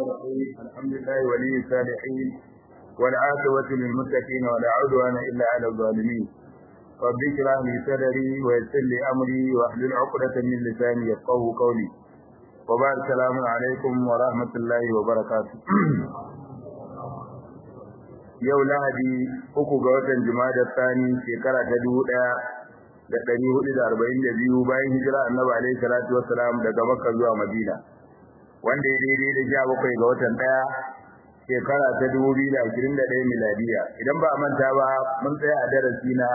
الرحيم الحمد لله ولي الصالحين والعاقبة للمتقين ولا عدوان إلا على الظالمين رب اشرح لي صدري ويسر لي أمري واحلل عقدة من لساني يفقهوا قولي وبعد السلام عليكم ورحمة الله وبركاته yau Lahadi 3 ga watan Jumada Tsani shekara ta 1442 bayan hijira Annabi alaihi salatu wassalam daga Makka zuwa Madina wanda ya daidai da 17 ga watan 1 shekara ta 2021 miladiya idan ba a manta ba mun tsaya a darasi na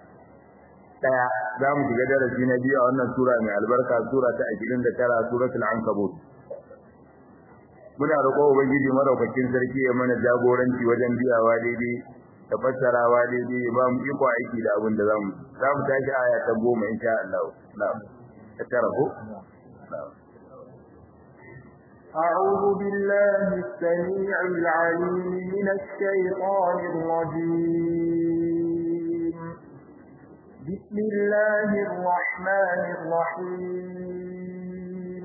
1 zamu shiga darasi na 2 a wannan sura mai albarka sura ta 29 suratul ankabut muna roƙo ubangiji madaukakin sarki ya mana jagoranci wajen biyawa daidai da fassarawa daidai ba mu iko aiki da abin da zamu tashi aya ta 10 insha Allah na'am ta tarabu na'am أعوذ بالله السميع العليم من الشيطان الرجيم بسم الله الرحمن الرحيم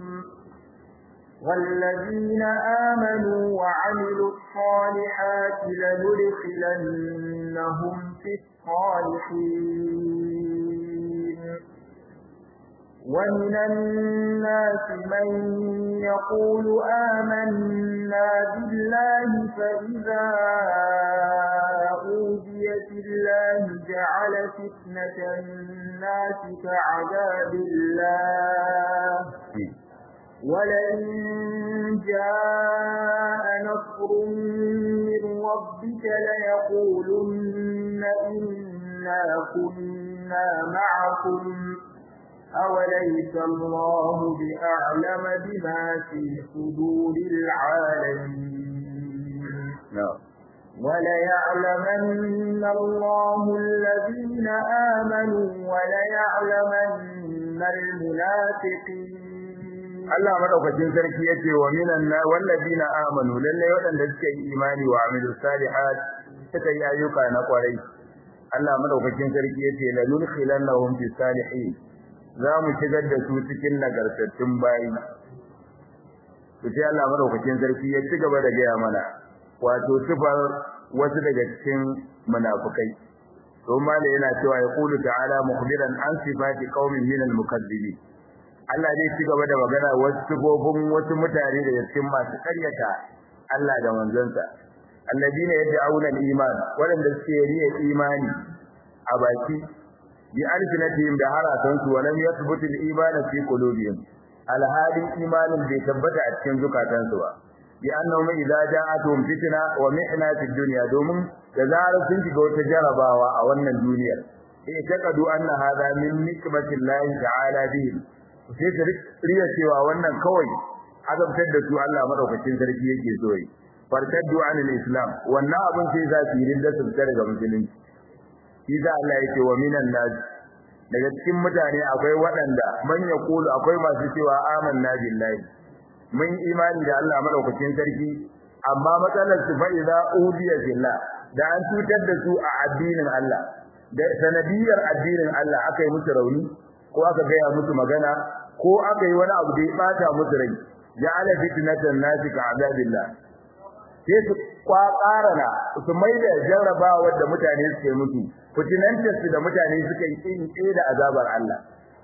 والذين آمنوا وعملوا الصالحات لندخلنهم في الصالحين ومن الناس من يقول آمنا بالله فإذا أوذي في الله جعل فتنة الناس كعذاب الله ولئن جاء نصر من ربك ليقولن إنا كنا معكم أوليس الله بأعلم بما في صدور العالمين وليعلمن الله الذين آمنوا وليعلمن المنافقين Allah madaukakin sarki yace wa minan walladina amanu lalle wadanda suka yi imani wa amilus salihat suka yi ayyuka na kwarai Allah madaukakin sarki yace la nulkhilannahum bis salihin za mu shigar da su cikin nagartattun bayi to sai Allah madaukakin sarki ya ci gaba da gaya mana wato sifar wasu daga cikin munafikai to mallai yana cewa ya qulu ta'ala mukhbiran an sifati qaumin minal mukazzibin Allah zai ci gaba da magana wasu sifofin wasu mutane daga cikin masu karyata Allah da manzonsa alladina yad'una al-iman wanda suke riya imani a baki bi alfinatihim da harasansu wa lam yathbutu al-iman fi qulubihim alhali imanin bai tabbata a cikin zukatansu ba bi annahum idza ja'atuhum fitna wa mihna fi dunya domin da zarar sun shiga wata jarabawa a wannan duniyar sai takadu anna hadha min nikmatillahi ta'ala bihi sai ta riya cewa wannan kawai azabtar da su Allah madaukakin sarki yake so yi fartaddu anil islam wannan abin sai za su yi rinda su fita daga musulunci Iza Allah yake wa minan nas daga cikin mutane akwai waɗanda man yaqulu akwai masu cewa amanna billahi mun imani da Allah madaukakin sarki amma matsalar su fa idza udiya billah da an tutar da su a addinin Allah da sanadiyar addinin Allah aka yi musu rauni ko aka gaya musu magana ko aka yi wani abu da ya bata musu rai ja'ala fitnatan nasi ka azabillah sai su kwakarana su maida jarrabawa da mutane suke mutu fitinantarsu da mutane suka yi tsaye da azabar Allah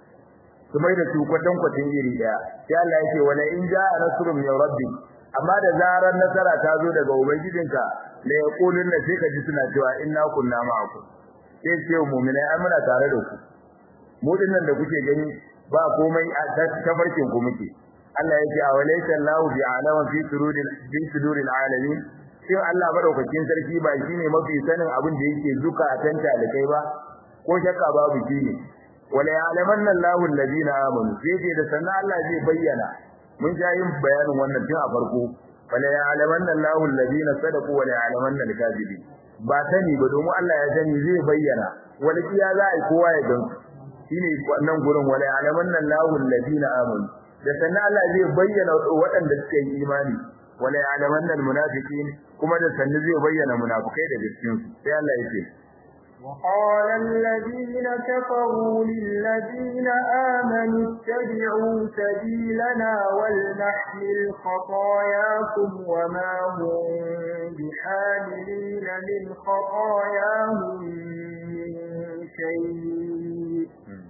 su maida su kwatan kwatin iri daya sai Allah yake wala in ja'a nasrun min rabbi amma da zarar nasara ta zo daga ubangijinka la yaqulun la sai kaji suna cewa inna kunna ma'akum sai ce mu'minai ai muna tare da ku mu dinnan da kuke gani ba komai a tafarkin ku muke Allah yake awalaysa Allahu bi'alama fi suduril alamin sai Allah madaukakin sarki ba shine mafi sanin abin da yake zuka a tanta da kai ba ko shakka babu shine wala ya'lamanna Allahu alladhina amanu sai da sanan Allah zai bayyana mun ja yin bayanin wannan tun a farko wala ya'lamanna Allahu alladhina sadaqu wala ya'lamanna al-kadhibin ba sani ba domin Allah ya sani zai bayyana wala kiya za a yi kowa ya gansu shine wannan gurin wala ya'lamanna Allahu alladhina amanu da sanan Allah zai bayyana waɗanda suka yi imani wala ya'lamanna almunafiqin kuma da sanan zai bayyana munafikai da cikin su sai Allah yake وقال الذين كفروا للذين آمنوا اتبعوا سبيلنا ولنحمل خطاياكم وما هم بحاملين من خطاياهم من شيء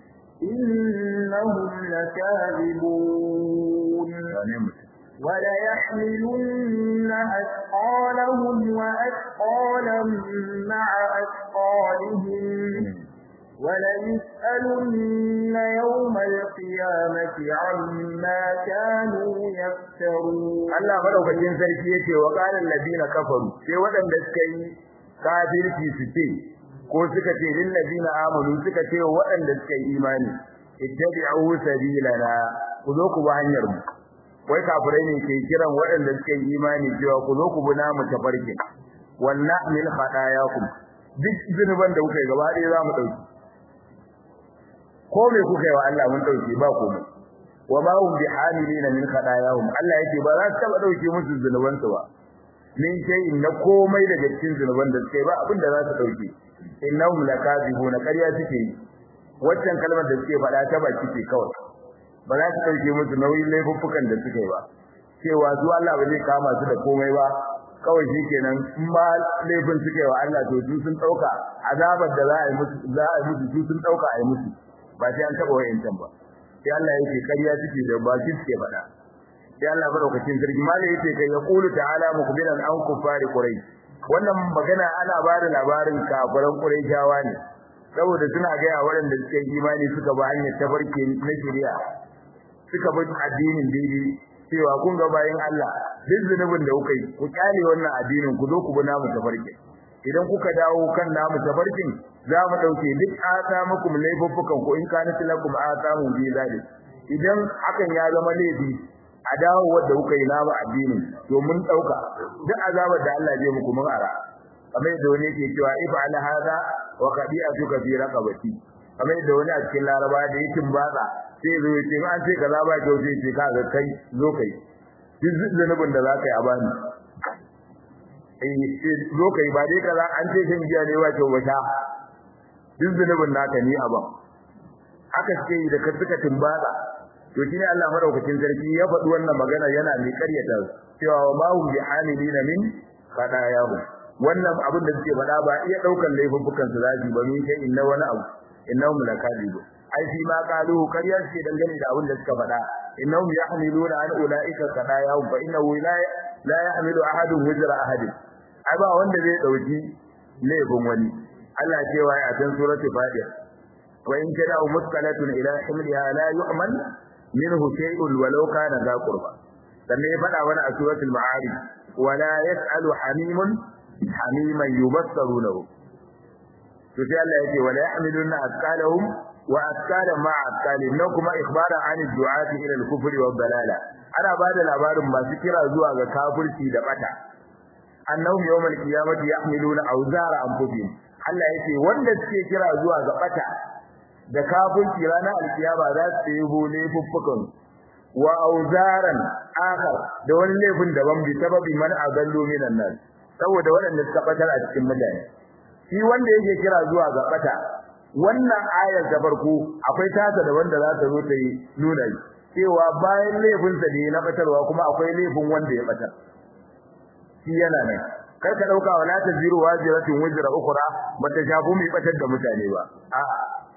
إنهم لكاذبون وليحملن أثقالهم وأثقالا مع أثقالهم وليسألن يوم القيامة عما كانوا يفترون. الله مدوكين sarki yace wa qala alladina kafaru sai wadanda suka yi kafirci su ce ko suka ce lil ladina amanu suka ce wadanda suka yi imani ittabi'u sabilana ku zo ku ba hanyar mu. Wai kafirai ne ke kiran waɗanda suka yi imani cewa ku zo ku bi namu tafarkin wannan min khadayakum duk zunuban da kuka yi gaba ɗaya za mu ɗauki ko me kuka yi wa Allah mun ɗauki ba komai wa ma hum bihamilina min khadayahum Allah yake ba za su taɓa ɗauke musu zunuban su ba min shay'in na komai daga cikin zunuban da suka yi ba abin da za su ɗauke innahum lakazibuna ƙarya suke yi waccan kalmar da suke faɗa ta baki ce kawai ba za su ɗauke musu nauyin laifuffukan da suke ba cewa su Allah ba zai kama su da komai ba kawai shikenan in ba laifin suke wa Allah to su sun ɗauka azabar da za a yi musu su sun ɗauka a yi musu ba sai an taɓa wayancan ba sai Allah yake ƙarya suke da baki suke faɗa sai Allah madaukakin sarki malai yake kai ya qulu ta'ala mukbiran an kufari quraish wannan magana ana ba da labarin kafiran quraishawa ne saboda suna ga waɗanda suke imani suka ba hanyar tafarki na shari'a suka bi addinin daidai cewa kun ga bayin Allah duk zunubin da kuka yi ku kyale wannan addinin ku zo ku bi namu tafarki idan kuka dawo kan namu tafarkin za mu dauke duk mukum laifuffukan ku in kana tilakum atamu bi zalik idan hakan ya zama laifi a dawo wanda kuka yi namu addinin to mun dauka duk azabar da Allah zai muku mun ara kamar da wani yake cewa ifa'ala hada wa qadi'atuka fi raqabati kamar da wani a cikin laraba da yake batsa sai zo yace an ce kaza ba kyau sai ce ka ga kai zo kai duk zanubin da za ka yi a bani zo kai ba dai kaza an ce shan giya ne ba kyau ba sha duk zanubin naka ni a ban haka suke yi da ka suka timbatsa to shine Allah madaukakin sarki ya faɗi wannan magana yana mai karyata cewa wa ma hum bihamilina min khadayahu wannan abin da suke faɗa ba iya daukan laifukan su zaji ba min kai inna wani abu innahum lakadibu ai fi ma qalu kariya suke dangane da abin da suka faɗa innahum yahmiluna an ulaika khadayahu fa innahu la yahmilu ahadun wizra ahadin ai ba wanda zai dauki laifin wani Allah ya ce wa a cikin suratul fatiha wa in tad'u muskalatun ila himliha la yu'man minhu shay'un walau kana za qurba sannan ya faɗa mana a suratul ma'arij wala yas'alu hamimun hamiman yubassarunahu to sai Allah yake wala yahmiluna asqalahum wa asqalan ma asqalin nan kuma ikhbara an du'ati ila al-kufri wa dalala ana bada labarin masu kira zuwa ga kafirci da bata annahum yawmal qiyamati yahmiluna awzara anfusihim Allah yake wanda suke kira zuwa ga bata da kafirci ranar alkiyama za su yi hole fuffukan wa auzaran akhar da wani laifin daban bi sababi man adallu minan nas saboda waɗanda suka batar a cikin mutane shi wanda yake kira zuwa ga bata wannan ayar da farko akwai tasa da wanda za ta zo ta yi nuna cewa bayan laifin sa ne na batarwa kuma akwai laifin wanda ya batar shi yana nan kar ka dauka wala taziru wajiratun wajra ukhra bata shafu mai batar da mutane ba a'a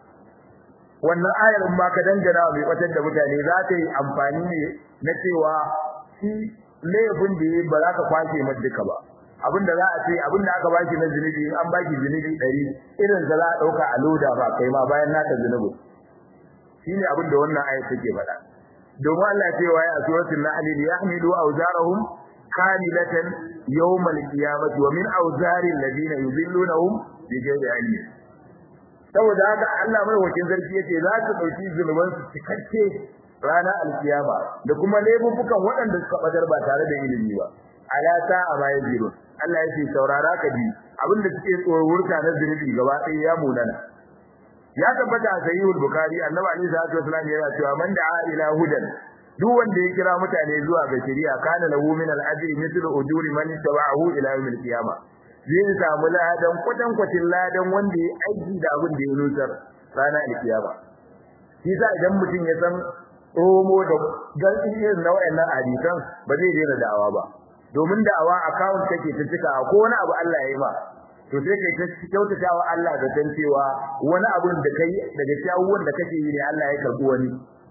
wannan ayar in ba ka dangana mai batar da mutane za ta yi amfani ne na cewa shi laifin da yi ba za ka kwace mai duka ba abinda za a ce abinda aka baki na zinubi in an baki zinubi 100 irin da za a dauka a loda ba kai ma bayan naka zinubi shine abinda wannan ayar take faɗa domin Allah ya ce wa ya suratul nahl yahmilu awzarahum kamilatan yawmal qiyamati wa min awzari alladhina yudillunahum bighayri ilmin saboda haka Allah mai wakil zarki yace za su dauki zulman su cikakke ranar alkiyama da kuma laifukan waɗanda suka badar ba tare da ilimi ba ala ta amai ziro Allah yace saurara ka bi abinda suke tsorurta na zunubi gaba ɗaya ya munana ya tabbata a sahihul bukhari annabi alaihi salatu wasallam yana cewa man da'a ila hudan duk wanda ya kira mutane zuwa ga shari'a kana lahu min al-ajri mithlu ujuri man tabi'ahu ila yawm al-qiyamah zai samu ladan kwatankwacin ladan wanda ya aiki da abin da ya nutsar ranar alkiyama shi sa idan mutum ya san romo da gaskiyar nau'in nan hadisan ba zai daina da'awa ba domin da'awa account take ta cika ko wani abu Allah ya yi ma to sai kai ta kyautatawa Allah da san cewa wani abu da kai daga shawuwan da kake yi ne Allah ya karbi wani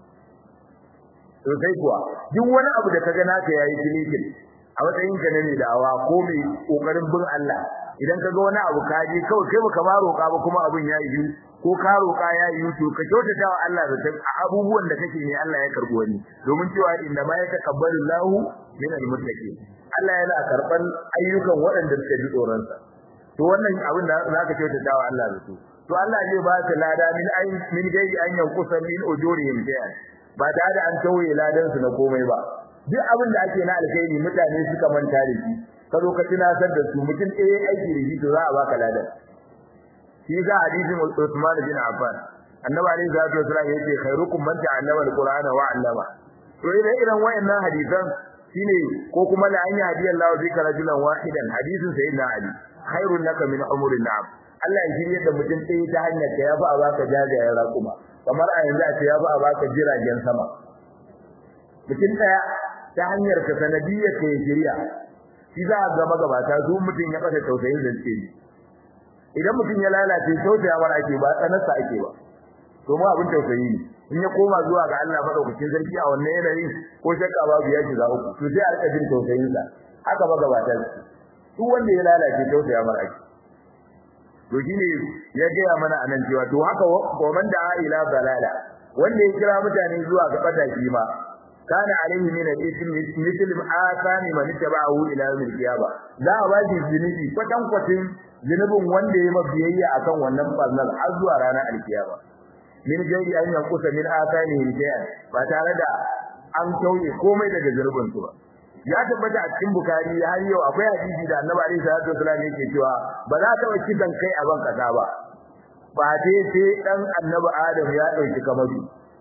to sai kuwa duk wani abu da kaga naka yayi kilikin a matsayin ka ne da'awa ko mai kokarin bin Allah idan kaga wani abu kaji kawai kai baka ma roƙa ba kuma abun ya yi ko ka roƙa ya yi to ka kyautata wa Allah da abubuwan da kake ne Allah ya karbo wani domin cewa inna ma yatakabbalu Allahu min al-muttaqin Allah yana karban ayyukan waɗanda suke ji tsoron sa to wannan abin da zaka kyautata wa Allah da su to Allah zai ba ka lada min gairi an yankusa min ujurihim shay'an ba tare da an tauye ladan su na komai ba duk abin da ake na alkhairi mutane suka manta da shi ka zo ka tunatar da su mutum ɗaya aiki da shi to za a baka ladan shi ga hadisin Uthman bin Affan annabi alayhi salatu wasallam yace khairukum man ta'allama al-Qur'ana wa 'allama to irin wayannan hadisan shine ko kuma la an yahdi Allah bika rajulan wahidan hadisin sayyidina Ali khairun laka min umurin na'am Allah ya shirye da mutum ɗaya ta hanyar ka yafi a baka jajayen raƙuma kamar a yanzu a ce yafi a baka jiragen sama mutum ɗaya ta hanyar ka sanadiyyar ka ya shirya shi za a ga magabata su mutum ya kasa tausayin zance ne idan mutum ya lalace tausaya mara ake ba tsanarsa ake ba domin abin tausayi ne in ya koma zuwa ga Allah madaukakin sarki a wannan yanayin ko shakka babu ya shiga uku to sai a rika jin tausayin sa haka magabata duk wanda ya lalace tausaya mara ake to shine ya gaya mana anan cewa to haka goman da ila balala wanda ya kira mutane zuwa ga fadaki ma kana alaihi min al-ithm mithl asani man tabahu ila yawm al-qiyamah za a ba shi zunubi kwatin zunubin wanda ya mabiyayya akan wannan barnar har zuwa ranar al-qiyamah min gairi an yankusa min asani shay'an ba tare da an tauye komai daga zunubin su ba ya tabbata a cikin Bukhari har yau akwai hadisi da Annabi alaihi salatu wasallam yake cewa ba za ta wace dan kai a ban kasa ba ba sai dan Annabi Adam ya dauki kamari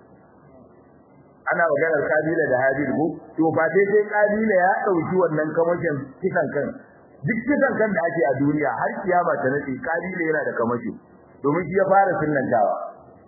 ana maganar kabila da habil ko to ba sai kabila ya dauki wannan kamashin kisan kan duk kisan kan da ake a duniya har kiyama ta nade kabila yana da kamashi domin shi ya fara sunnantawa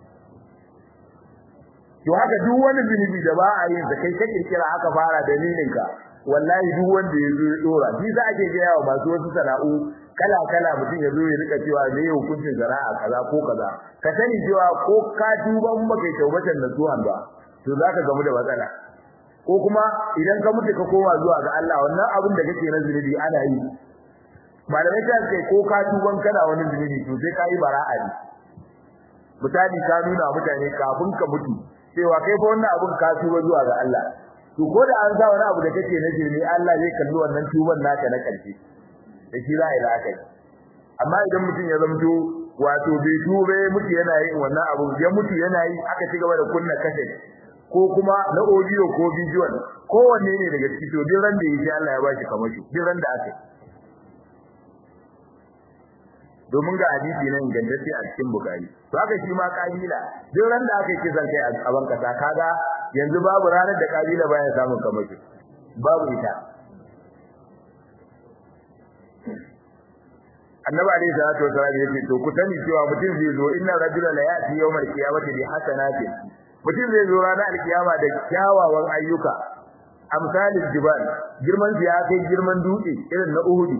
to haka duk wani zunubi da ba a yin da kai ka kirkira aka fara dalilin ka wallahi duk wanda yazo ya dora shi za a ke ga yawa masu wasu sana'u kala kala mutum yazo ya rika cewa me hukuncin zara'a kaza ko kaza ka sani cewa ko ka tuba mun baka taubatan da zuwan ba to zaka gamu da matsala ko kuma idan ka mutu ka koma zuwa ga Allah wannan abin da kake na zunubi ana yi malamai ta ce ko ka tuban kana wani zunubi to sai ka yi bara'a ne misali ka nuna mutane kafin ka mutu cewa kai fa wannan abin ka tuba zuwa ga Allah to ko da an sa wani abu da kake na jirmi Allah zai kalli wannan tuban naka na karshe da shi za a yi la'akari amma idan mutum ya zamto wato bai tube mutu yana yin wannan abu ya mutu yana yi aka ci gaba da kunna kashe ko kuma na audio ko visual kowanne ne daga ciki to duk ran da yake Allah ya bashi kamar shi duk ran da aka domin ga hadisi nan gandate a cikin Bukhari to haka shi ma kabila duk ran da aka yi kisan kai a banka ta kaga yanzu babu ranar da kabila baya samun kamar shi babu ita annabi alayhi salatu wasallam yace to ku sani cewa mutum zai zo inna rajula la yati yawmal qiyamati bi hasanati mutum zai zo ranar alkiyama da kyawawan ayyuka amsalil jibal girman ya kai girman dutse irin na Uhud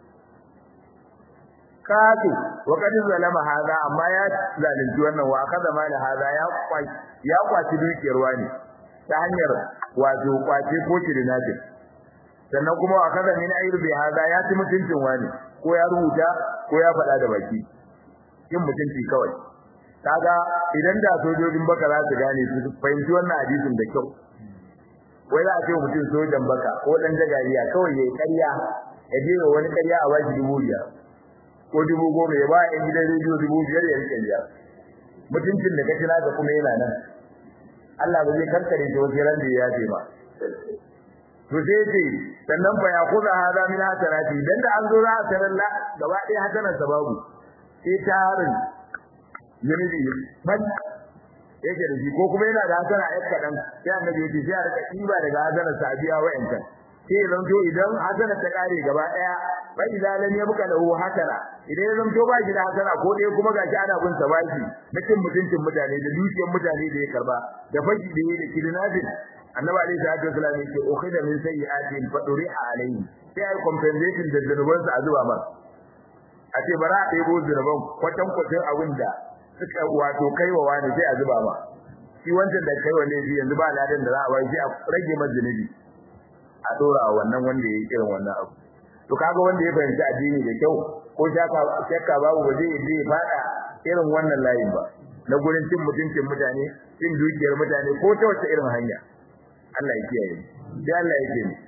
kafi wa kad zalama hada amma ya zalunci wannan wa kaza mal hada ya kwaci dukiyar wani ta hanyar wato kwace ko kidnabi sannan kuma wa kaza min ayrbi hada ya ci mutuncin wani ko ya rubuta ko ya faɗa da baki yin mutunci kawai kaga idan da sojojin baka za su gane su fahimci wannan hadisin da kyau wai za a ce mutum sojan baka ko dan jagariya kawai yayi ƙarya ya je wani ƙarya a bashi 5,000 ko 10,000 ya ba yan gidan rediyo 5,000 ya rike ya mutuncin da kace naka kuma yana nan Allah ba zai kankare shi wajen ran da ya ce ba to sai ce sannan fa ya kuza hada min hasanati dan da an zo za a taralla gaba ɗaya hasanan sababu sai tarin yanayi ban yake da shi ko kuma yana da hasana ai kadan sai annabi ya ce sai a rika kiba daga hasanar sa biya wa'ancan sai zan to idan hasanar ta kare gaba ɗaya fa idza lam yabqa lahu hasana idan ya zanto ba shi da hasana ko dai kuma gashi ana bin sa baki na cin mutuncin mutane da dukiyar mutane da ya karba da fashi da yake kidnapping annabi alaihi salatu wasallam yake ukhida min sayyi'atin fa duriha alayhi sai ai compensation da zunuban sa a zuba mar a ce bara a ɗebo zunuban kwatan kwatin abin da suka wato kaiwa wani sai a zuba ma shi wancan da kaiwa ne yanzu ba ladan da za a bai sai a rage masa zunubi a dora wannan wanda ya yi irin wannan abu to kaga wanda ya fahimci addini da kyau ko shakka babu ba zai je fada irin wannan layin ba na gurin cin mutuncin mutane cin dukiyar mutane ko ta wace irin hanya Allah ya kiyaye sai Allah yake ni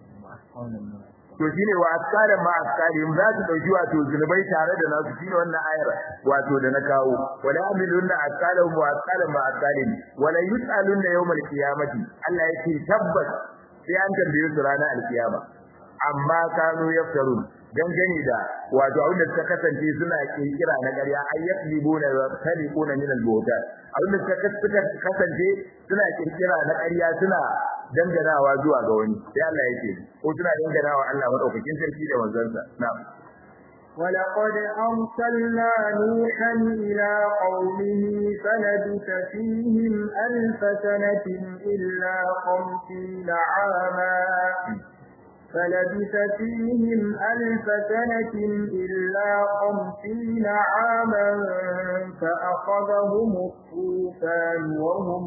to shine wa askaran ma askarim za su dauki wato zunubai tare da nasu shine wannan ayar wato da na kawo wala amiluna askalam wa askalam ma askalim wala yusaluna yawmal qiyamati Allah yake tabbas sai an tambaye su ranar alkiyama amma kanu yaftarun dangane da wato abin da suka kasance suna kira na ƙarya ayyaklibuna wa taliquna min al-buhtan abin da suka kasance suna kirkira na ƙarya suna danganawa zuwa ga wani sai Allah yake ko suna danganawa Allah madaukakin sarki da manzansa na'am ولقد أرسلنا نوحا إلى قومه فلبث فيهم 1000 سنة إلا 50 عاما فلبث فيهم 1000 سنة إلا 50 عاما فأخذهم الطوفان وهم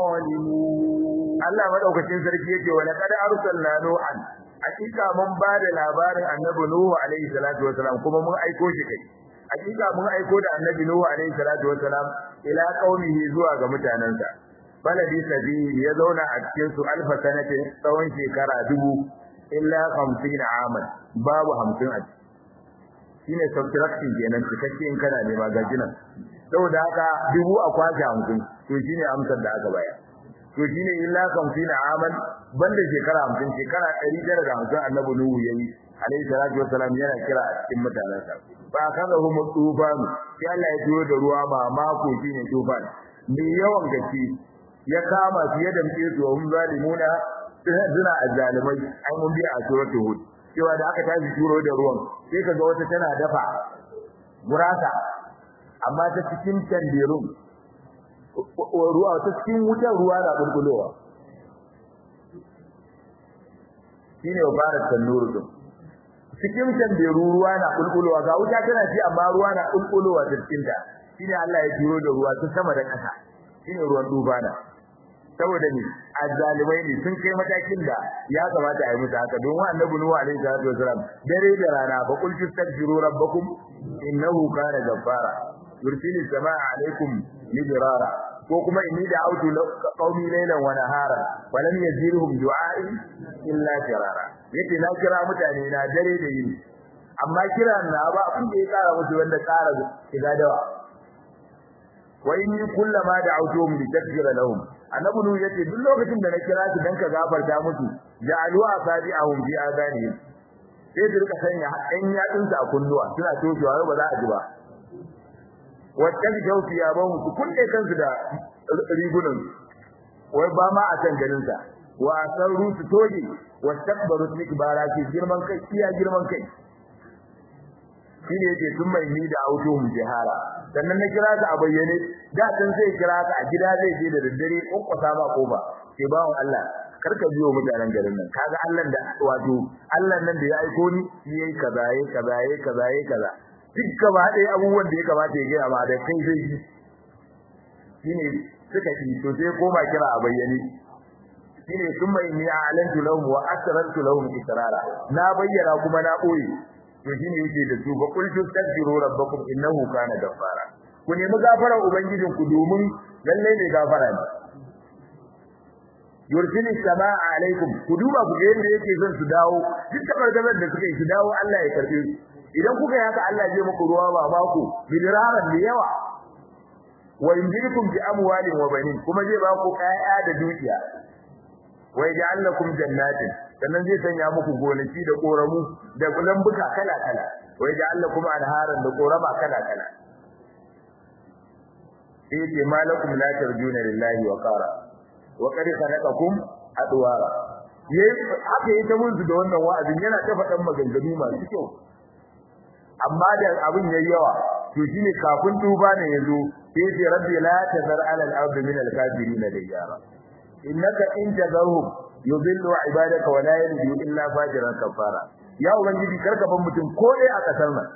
ظالمون الله مدوكacin sarki yake wa laqad arsalna nuhan hakika mun ba da labarin annabi nuhu alaihi salatu wasalam kuma mun aiko shi kai hakika mun aiko da annabi nuhu alaihi salatu wasalam ila qaumihi zuwa ga mutanansa baladi sabi ya zauna a cikin su alfa sanatin tsawon shekara 1000 illa 50 aman babu 50 a shine subtraction kenan cikakken kana ne magajinan saboda haka 1000 a kwaje 50 to shine amsar da aka bayar to shine illa 50 aman banda shekara 50 shekara 150 annabi nuhu yayi alayhi salatu wassalam yana kira a cikin mutanansa ba kaza hum tufan sai Allah ya turo da ruwa ma mako shine tufan mai yawan gaske ya kama su ya damce su hum zalimuna suna azzalimai an mun bi a suratul hud cewa da aka tashi turo da ruwan sai kaga wata tana dafa gurasa amma ta cikin tandirun ruwa ta cikin wutar ruwa na bulbulowa shine barat tanuru din cikin tandiru ruwa na bulbulowa ga wuta tana ci amma ruwa na bulbulowa cikin ta shine Allah ya turo da ruwa ta sama da ƙasa shine ruwan dubana saboda ni azzalimai ne sun kai matakin da ya kamata a yi musu haka don annabi nuhu alaihi salatu wasalam dare da rana fa qul tastaghfiru rabbakum innahu kana ghaffara yursilu samaa alaikum midrara ko kuma inni da'awtu qaumi laylan wa nahara falam yazirhum du'a'i illa firara yace na kira mutane na dare da yini amma kira na ba abin da ya kara musu wanda kara shiga dawa wa inni kullama da'awtuhum litaghfira lahum annabi nu yace duk lokacin da na kira su dan ka gafarta musu ja'alu asabi'ahum fi adani sai su rika sanya ɗan yatsunsa a kunnuwa suna toshewa ba za a ji ba wacce jaufi ya ba musu kunne kansu da rigunan wai ba ma a can ganin sa wa sarru su toje wa takbaru tikbara ke girman kai iya girman kai shine yake sun mai ni da autohum jihara sannan na kira ka a bayyane da dan zai kira ka a gida zai je da daddare kokkosa ba kofa sai bawon Allah karka biyo mutanen garin nan kaga Allah da wato Allah nan da ya aiko ni yayi kaza yayi kaza yayi kaza yayi kaza duk gaba ɗaya abubuwan da ya kamata ya gaya ma da kai zai yi shine suka yi to sai koma kira a bayyane shine sun mai ni a'lantu lahum wa asrartu lahum israra na bayyana kuma na koyi to shine yake da su ba qul tastaghfiru rabbakum innahu kana ghaffara ku nemi gafarar ubangijin ku domin lalle ne gafara ne yursilu samaa alaikum ku duba ku ga yadda yake son su dawo duk tabargazar da suka yi su dawo Allah ya karbe su idan kuka yi haka Allah zai muku ruwa ba baku bidiraran da yawa wa injikum bi amwalin wa banin kuma zai ba ku ƴaƴa da dukiya wa yaj'alukum jannatin sannan zai sanya muku gonaki da koramu da lambuka kala kala wa yaj'alukum anharan da korama kala kala sai malakum la tarjuna lillahi wa qara wa qad khalaqakum adwara yayi haka yake mun da wannan wa'azin yana ta faɗan maganganu masu kyau amma da abin yayi yawa to shine kafin tuba ne yazo sai ce rabbi la tazar ala al-ard min al-kafirin diyara innaka in tazarhum yudillu ibadaka wa la yalidu illa fajiran kafara ya ubangiji karka ban mutum ko dai a kasar nan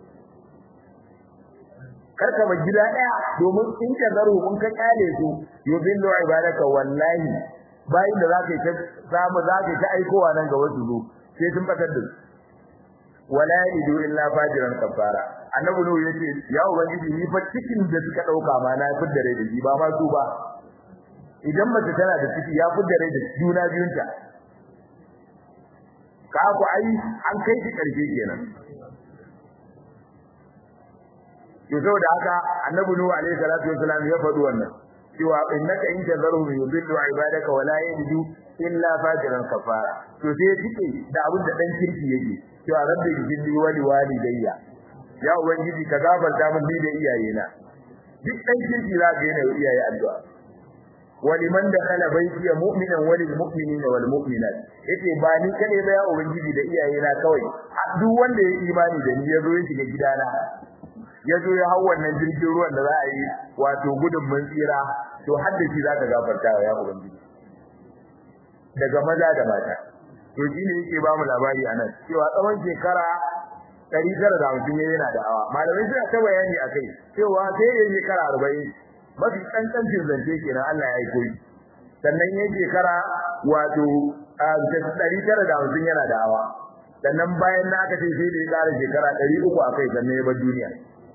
karka ba gida daya domin in tazarhum ka kyale su yudillu ibadaka wallahi bayin da zaka ta samu zaka ta aikowa nan ga wasu zo sai sun bakar da su wala yalidu illa fajiran kafara annabi nuhu yace ya ubangiji ni fa cikin da suka dauka ma na fidda rai da shi ba ma su ba idan mace tana da ciki ya fidda rai da juna biyunta ka ku ai an kai shi karshe kenan to saboda haka annabi nuhu alaihi salatu wasalam ya faɗi wannan cewa innaka in tazarhum yudillu ibadaka wala yalidu illa fajiran kafara to sai yake da abin da dan kirki yake cewa rabbi gidi wali walidayya ya ubangiji ka gafarta min ni da iyayena duk dan kirki za ka yana iyaye addu'a waliman dakhala baiti mu'minan walil mu'minina wal mu'minat yace ba ni kane ba ya ubangiji da iyayena kawai duk wanda ya imani da ni yazo ya shiga gidana yazo ya hawo wannan jirgin ruwan da za a yi wato gudun mun tsira to haddaci za ka gafarta ya ubangiji daga maza da mata to shine yake ba mu labari anan cewa tsawon shekara 950 yana da awa malamai suna ta bayani akai cewa sai yayin shekara 40 mafi kankancin zance kenan Allah ya yi koyi sannan yayin shekara wato 950 yana da awa sannan bayan na aka ce sai da ya kara shekara 300 akai sannan ya bar duniya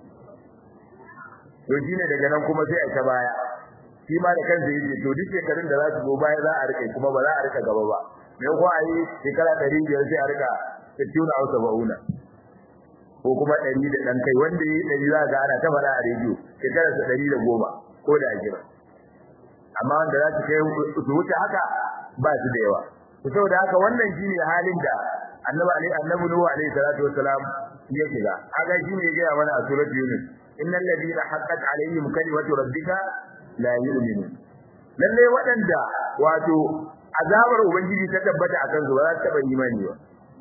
to shine daga nan kuma sai a ta baya shi ma da kansa yake to duk shekarun da za su zo baya za a rike kuma ba za a rika gaba ba me ko ai shekara 500 sai a rika tattuna hausa bauna ko kuma 100 da dan kai wanda yi 100 za ga ana ta fara a rediyo shekara 110 ko da ajira amma wanda za su kai su wuce haka ba su da yawa to saboda haka wannan shine halin da annabi Nuhu alaihi salatu wassalam ya shiga aga shine ya ga mana a surat Yunus innal ladina haqqat alaihim kalimatu rabbika la yu'minun lalle wadanda wato azabar ubangiji ta tabbata akan su ba za su taba imani ba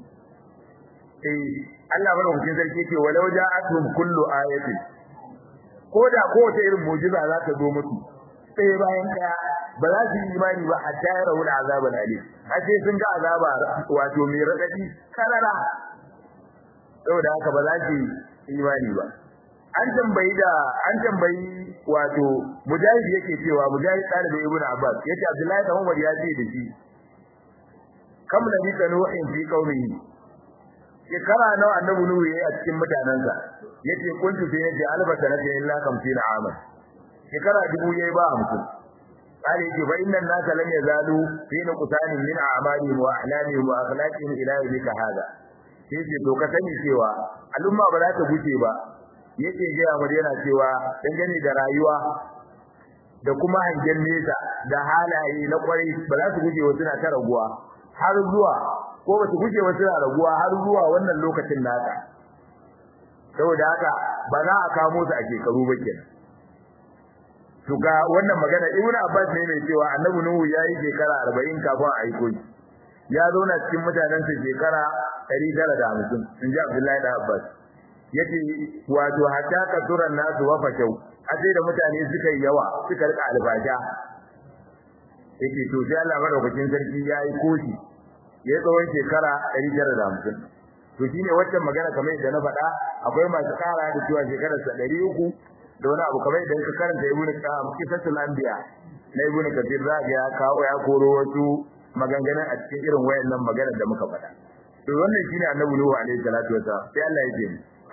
Allah madaukakin sarki ce walau ja'atuhum kullu ayatin koda kowace irin mu'jiza za ta zo musu sai bayan daya ba za su yi imani ba hatta ya rawu azabul alim ace sun ga azaba wato mai radadi karara saboda haka ba za su yi imani ba an tambayi wato mujahid yake cewa mujahid talibin ibnu abbas yace abdullahi da umar ya ce da shi kam nabi nuhin fi qaumihi shekara nawa annabi nuhu yayi a cikin mutanansa yace kuntu sai yace alfa sanata illa 50 aman shekara 1000 yayi ba 50 kare yake fa innan nasa lam yazalu fi nuqsanin min a'malihim wa ahlamihim wa akhlaqihim ila yawmika hada sai ce to ka sani cewa al'umma ba za ta guje ba yake ga mu yana cewa dangane da rayuwa da kuma hangen nesa da halaye na kwarai ba za su guje wa suna ta raguwa har zuwa ko ba su guje wa suna raguwa har zuwa wannan lokacin naka saboda haka ba za a kamo su a shekaru ba kenan to ga wannan magana ibnu abbas ne mai cewa annabi nuhu yayi shekara 40 kafin a aiko shi ya zauna cikin mutanen sa shekara 950 inji abdullahi da abbas yace wato hatta kasuran nasu wa fashau sai da mutane suka yi yawa suka rika albasha yake to sai Allah madaukakin sarki yayi koshi ya tsawon shekara 950 to shine wacce magana kamar yadda na faɗa akwai masu kara da cewa shekarar sa 300 da wani abu kamar idan ka karanta ibnu qisasul anbiya na ibnu kathir za ga ya kawo ya koro wasu maganganun a cikin irin wayannan maganar da muka faɗa to wannan shine annabi nuhu alaihi salatu wasallam sai Allah ya ce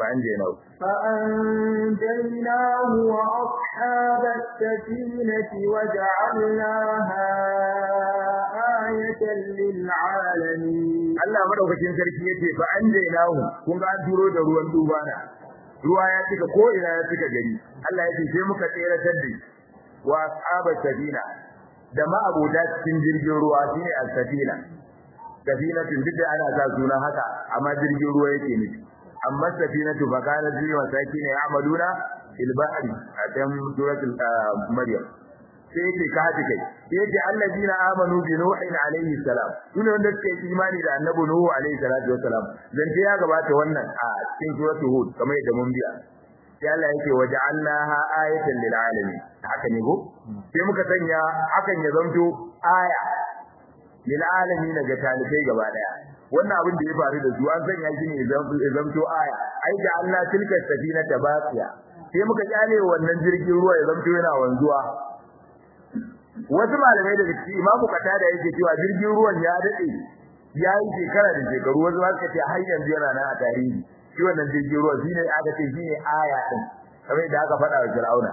فأنجيناه وأصحاب السفينة وجعلناها آية للعالمين الله مدوكين sarki yace fa anjaynahu kun ga an turo da ruwan dubana ruwa ya cika ko ina ya cika gari Allah yace sai muka tsere taddi wa ashabat safina da ma abota cikin jirgin ruwa shine as-safina safinatin duk da ana sa suna haka amma jirgin ruwa yake nufi amma safinatu bakana fi masakin ya'maluna fil bahri adam suratul maryam sai yake ka haɗi kai yake allazina amanu bi nuhin alaihi salam sune wanda suke imani da annabi nuhu alaihi salatu wassalam dan ya gabata wannan a cikin suratul hud kamar yadda mun biya sai Allah yake waja'alnaha ayatan lil alamin haka ne go sai muka sanya hakan ya zanto aya lil alamin ga talibai gaba daya wannan abin da ya faru da su an sanya shi ne ya zanto aya ai da Allah tilka safina tabaqiya sai muka kyale wannan jirgin ruwa ya zanto yana wanzuwa wasu malamai da cikin imamu katada yake cewa jirgin ruwan ya dade yayi shekara da shekaru wasu suka ce har yanzu yana nan a tarihi shi wannan jirgin ruwa shine aka ce shine aya din kamar da aka faɗa wa Fir'auna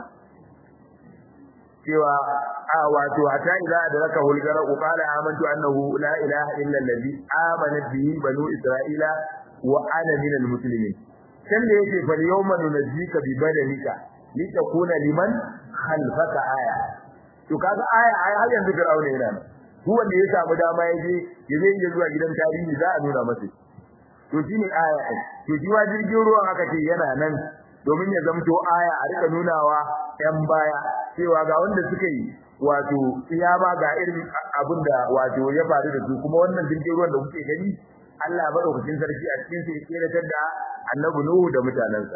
cewa wato hatta idza adraka hulgara qala amantu annahu la ilaha illa allazi amanat bihi banu isra'ila wa ana minal muslimin kan da yake fa yawma nunjika bi badanika litakuna liman khalfaka aya to kaga aya har yanzu Fir'auna yana nan duk wanda ya samu dama yaje yaje zuwa gidan tarihi za a nuna masa to shine aya to shi ma jirgin ruwan aka ce yana nan domin ya zamto aya a rika nunawa yan baya cewa ga wanda suka yi wato iyama ga irin abinda wato ya faru da su kuma wannan jirgin ruwan da kuke gani Allah madaukakin sarki a cikin sa ya kiratar da annabi Nuhu da mutanansa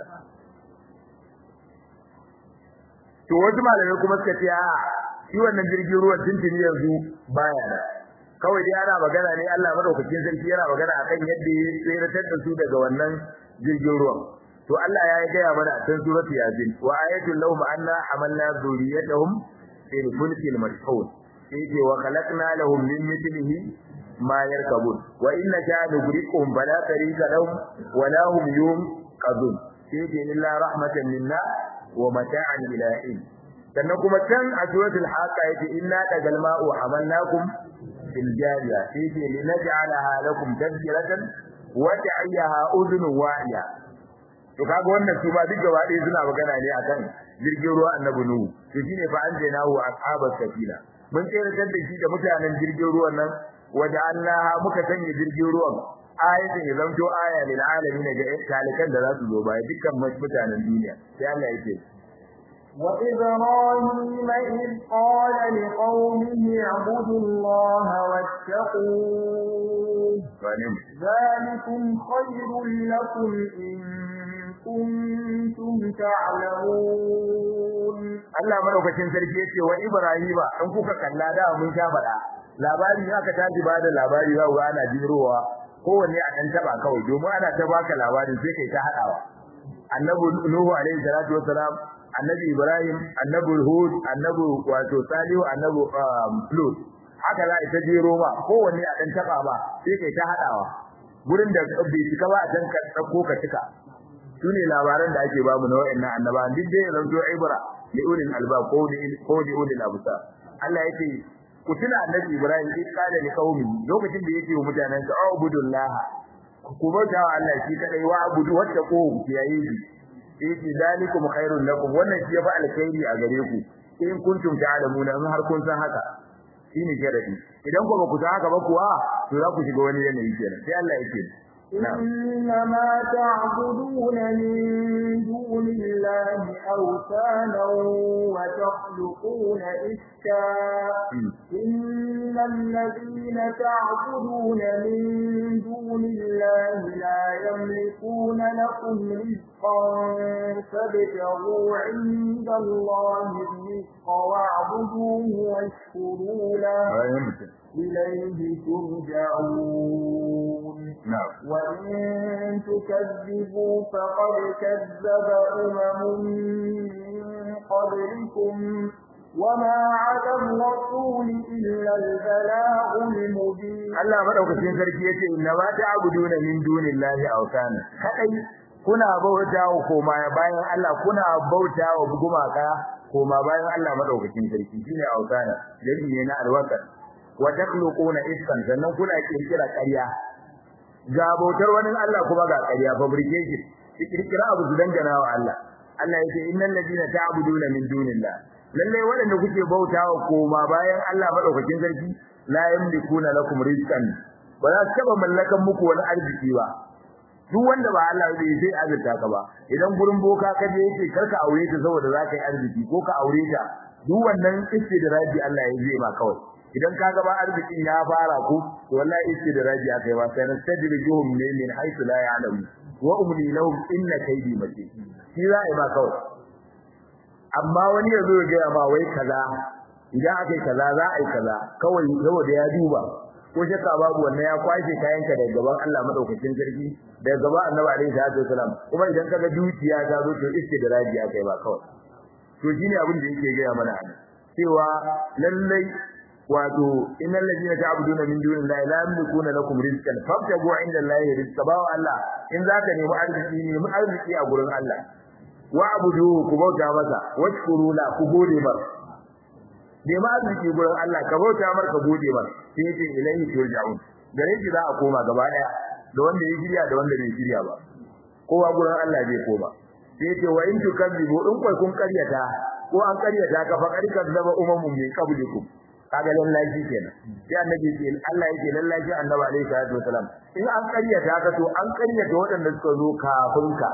to wasu malamai kuma suka ce a shi wannan jirgin ruwan tuntuni yanzu baya da kawai dai ana magana ne Allah madaukakin sarki yana magana akan yadda ya tsiratar da su daga wannan jirgin ruwan to Allah ya gaya mana a cikin suratul yasin wa ayatul lahum anna hamalna dhurriyyatahum fil fulki al mashhud yace wa khalaqna lahum min mithlihi ma yarkabun wa inna ja'ala ghuriqhum fala tariqa lahum wa la hum yunqadun yace illa rahmatan minna wa mata'an ila hin sannan kuma can a suratul haqa yace inna tagal ma'u hamalnakum fil jariya yace linaj'alaha lakum tadhkiratan wa ta'iyaha udhun wa'iya to kaga wannan su ba duk gaba ɗaya suna magana ne akan jirgin ruwa annabi nuhu to shine fa anjaynahu wa ashabas safina mun tsere da shi da mutanen jirgin ruwan nan waje Allah muka sanya jirgin ruwan ayatin ya zanto aya lil alamin ga talikan da za su zo baya dukkan mutanen duniya sai Allah yake وإبراهيم إذ قال لقومه اعبدوا الله واتقوه ذلكم خير لكم إن كنتم تعلمون Allah madaukakin sarki yace wa Ibrahima in kuka kalla da mun sha fada labari aka taji bada labari za ku ana jirowa kowanne a dan taba kawai domin ana ta baka labarin sai kai ta hadawa annabi Nuhu alaihi salatu wassalam annabi Ibrahim annabi Hud annabi wato Salihu annabi Lut haka za ita jiro ma kowanne a dan taba ba sai kai ta hadawa gurin da bai cika ba a dan ka dauko ka cika sune labaran da ake bamu na wayannan annabawan duk dai zanto ibra li ulil albab ko li ulil absar Allah yake ku tuna annabi Ibrahim in kada li qaumi lokacin da yake wa mutanen sa ubudullah ku bauta wa Allah shi kadai wa abudu wattaqu yayi yake dalikum khairul lakum wannan shi yafi alkhairi a gare ku in kuntum ta'lamuna in har kun san haka shine sharadi idan ku ba ku san haka ba kuwa to za ku shiga wani yanayi kenan sai Allah yake إنما تعبدون من دون الله أوثانا وتخلقون إفكا إن الذين تعبدون من دون الله لا يملكون لكم رزقا فابتغوا عند الله الرزق واعبدوه واشكروا له إليه ترجعون وإن تكذبوا فقد كذب من قبلكم وما على الرسول إلا البلاغ المبين الله مدوكين sarki yace inna ma ta'buduna min dunillahi awsana kadai kuna bautawa koma bayan Allah kuna bautawa gumaka koma bayan Allah madaukakin sarki shine awsana dai ne na alwaqt wa takhluquna iskan sannan kuna kirkira ƙarya ga bautar wani Allah kuma ga ƙarya fabrication kirkira abu su dangana wa Allah Allah yake innal ladina ta'buduna min dunillah lalle waɗanda kuke bautawa koma bayan Allah madaukakin sarki la yamlikuna lakum rizqan ba za su taba mallakan muku wani arziki ba duk wanda ba Allah bai sai azurta ka ba idan gurin boka ka je yake karka aure ta saboda za ka yi arziki ko ka aure ta duk wannan istidraji Allah ya zai ba kawai idan ka ga ba arzikin ya fara ku to wallahi istidraji aka yi ba sai nastadrijuhum min haythu la ya'lamu wa umli lahum inna kaydi matin shi za a yi ba kawai amma wani ya zo ga ma wai kaza idan aka yi kaza za a yi kaza kawai saboda ya duba ko shakka babu wannan ya kwashe kayanka daga gaban Allah madaukakin sarki daga gaban Annabi alaihi salatu wasalam kuma idan kaga dukiya ta zo to istidraji aka yi ba kawai to shine abin da yake ga mana cewa lallai wato innal ladina ta'buduna min dunillahi la yamlikuna lakum rizqan fabtagu 'inda Allahi rizqa ba Allah in zaka nemi arziki ne mu arziki a gurin Allah wa abudu ku bauta masa washkuru la ku gode masa nemi arziki gurin Allah ka bauta mar ka gode mar sai ce ilayhi turja'un gare shi za a koma gaba daya da wanda ya shirya da wanda bai shirya ba kowa gurin Allah zai koma sai ce wa in tukadzibu in kun karyata ko an karyata ka fa karkar zaba umamun min qablikum kaga lallahi kenan sai annabi ce Allah yake lallahi annabi alaihi salatu wasalam in an karyata ka to an karyata waɗanda suka zo kafin ka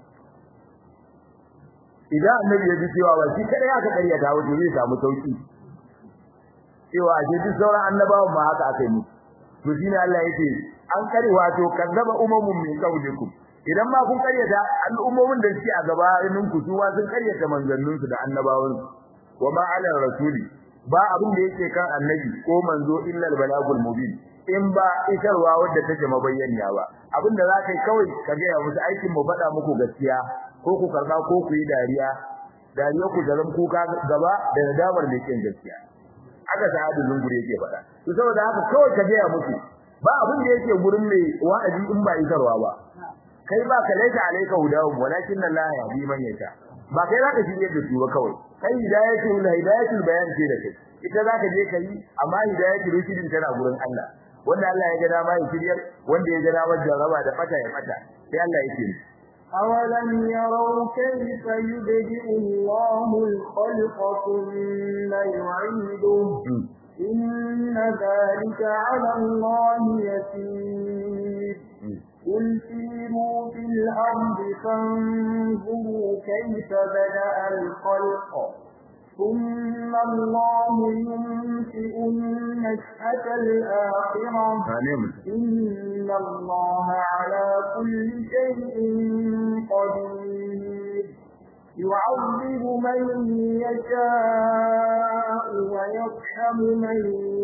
idan annabi ya ji cewa ba shi kada ya ka karyata wato zai samu sauki cewa ashe duk sauran annabawan ma haka aka yi to shine Allah yake an kare wato kazzaba umamun min qablikum idan ma kun karyata al'ummomin da suke a gabanin ku su sun karyata manzannin su da annabawan wa ma ala rasuli ba abin da yake kan annabi ko manzo illa al-balagul mubin in ba isarwa wadda take mabayyaniya ba abin da zakai kawai ka ga musu aikin mu faɗa muku gaskiya ko ku karba ko ku yi dariya ku zaran kuka gaba da nadamar da yake gaskiya aka sa'adu zungure yake faɗa to saboda haka kawai ka ga musu ba abin da yake gurin mai wa'azi in ba isarwa ba kai ba ka laita alayka hudahum walakin Allah yahdi man yasha ba kai zaka shirye da su ba kawai kai hidayatul bayan ce da kai ita zaka je kai amma hidayatul rushidin tana gurin Allah wanda Allah ya ga dama ya shiryar wanda ya ga dama jarraba da fata ya fata sai Allah yake أولم يروا كيف يبدئ الله الخلق ثم يعيده إن ذلك على الله يسير قل سيروا في الأرض فانظروا كيف بدأ الخلق ثم الله ينشئ النشأة الآخرة إن الله على كل شيء قدير يعذب من يشاء ويرحم من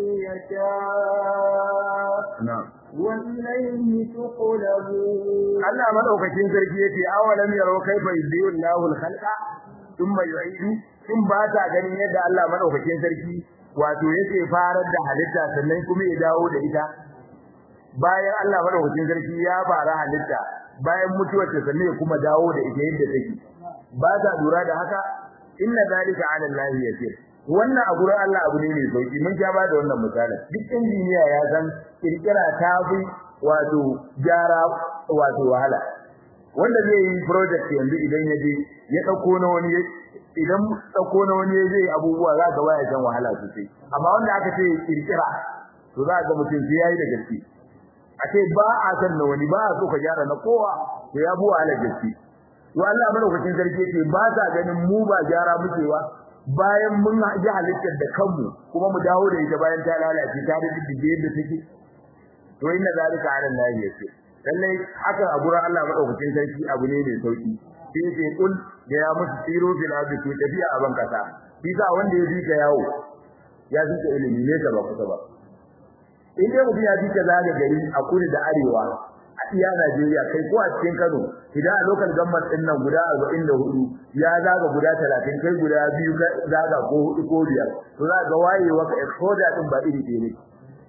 يشاء وإليه تقلبون الله مدوكين sarki yace awalam yaro kaifa yudiyu Allahu al-khalqa thumma yu'idu in ba ta ganin yadda Allah madaukakin sarki wato yake farar da halitta sannan kuma ya dawo da ita bayan Allah madaukakin sarki ya fara halitta bayan mutuwar ta sannan ya kuma dawo da ita yadda take ba ta lura da haka inna zalika 'ala Allah yasir wannan a gurin Allah abu ne mai sauki mun ja ba da wannan misali duk injiniya ya san kirkira ta bi wato gyara wato wahala wanda zai yi project yanzu idan ya je ya dauko na wani idan dauko na wani zai abubuwa za ka baya san wahala sosai amma wanda aka ce kirkira to za ga mutum sai yayi da gaske a ce ba a san na wani ba a so ka gyara na kowa to ya buwa ala gaske to Allah madaukakin sarki ce ba sa ganin mu ba gyara muke wa bayan mun ji halittar da kanmu kuma mu dawo da ita bayan ta lalace ta da dige yadda take to inna zalika ala Allah yake lallai haka a gurin Allah madaukakin sarki abu ne mai sauki sai ce kul da ya musu tiro fil ardi to tafiya a ban kasa bisa wanda ya bi ka yawo ya bi ka ilimi ne ka ba kusa ba in dai mutum ya bi ka zaga gari a kudu da arewa a iya Najeriya kai ko a cikin Kano idan a local government din nan guda 44 ya zaga guda 30 kai guda biyu ka zaga ko hudu ko biyar to za ga wayewa ka exposure din ba iri ɗaya ne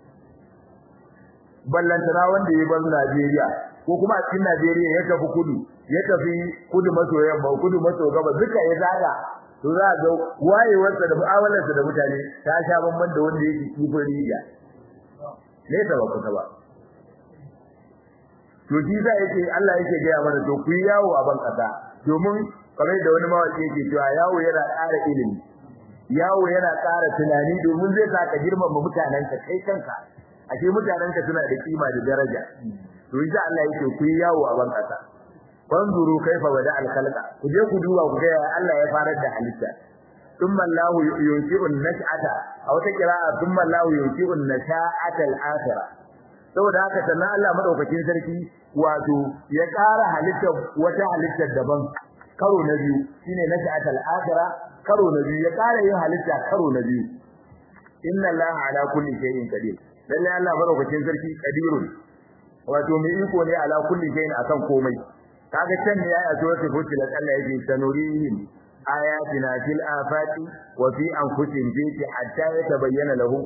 ballantana wanda ya bar Najeriya ko kuma a cikin Najeriya ya tafi kudu maso yamma kudu maso gaba duka ya zaga to za ga wayewarsa da mu'amalarsa da mutane ta sha bamban da wanda yake kifin riga ne ta ba kusa ba to shi za yake Allah yake ga mana to ku yawo a ban kasa domin kamar da wani mawaki yake cewa yawo yana ƙara ilimi yawo yana ƙara tunani domin zai saka girmama mutanenka kai kanka ashe mutanenka suna da kima da daraja to insha Allah yake ku yawo a ban kasa fanzuru kaifa bada al-khalqa ku je ku duba ku ga Allah ya farar da halitta thumma Allahu yunki'u an-nash'ata aw ta qira'a thumma Allahu yunki'u an-nasha'ata al-akhirah saboda haka sannan Allah madaukakin sarki wato ya ƙara halitta wata halitta daban karo na biyu shine nash'ata al-akhirah karo na biyu ya ƙara yin halitta karo na biyu inna Allaha ala kulli shay'in qadir lalle Allah madaukakin sarki qadirun wato mai iko ne ala kulli shay'in akan komai kaga can ne ya zo ta fusil Allah yake sanurihim ayatina fil afati wa fi anfusihim bi hatta yatabayyana lahum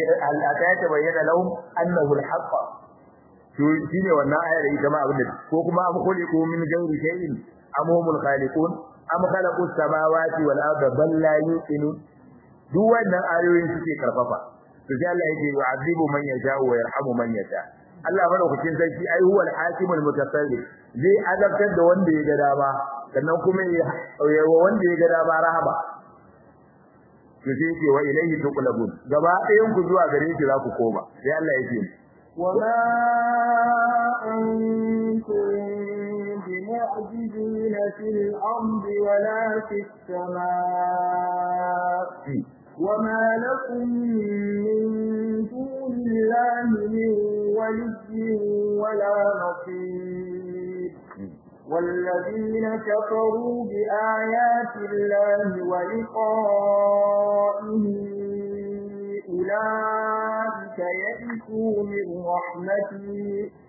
annahu al-haqq to shine wannan ayar ita ma abin da ko kuma am khuliqu min ghairi shay'in am humul khaliqun am khalaqu as-samawati wal arda bal la yuqinun duk wannan ayoyin suke karfafa to sai Allah yake yu'azibu man yasha wa yarhamu man yasha Allah madaukakin sarki ai huwa al-hakimul mutasarrif zai azabtar da wanda ya ga dama sannan kuma ya wanda ya ga dama rahama to sai ce wa ilayhi tuqlabun gaba ɗayan ku zuwa gare shi za ku koma sai Allah yake wa ma antum bimu'jizina fil ardi wala fis samaa'i وما لكم من دون الله من ولي ولا نصير والذين كفروا بآيات الله ولقائه أولئك يئسوا من رحمتي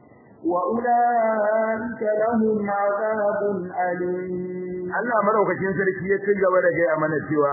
وأولئك لهم عذاب أليم الله مروكين sarki ya ci gaba da gaya mana cewa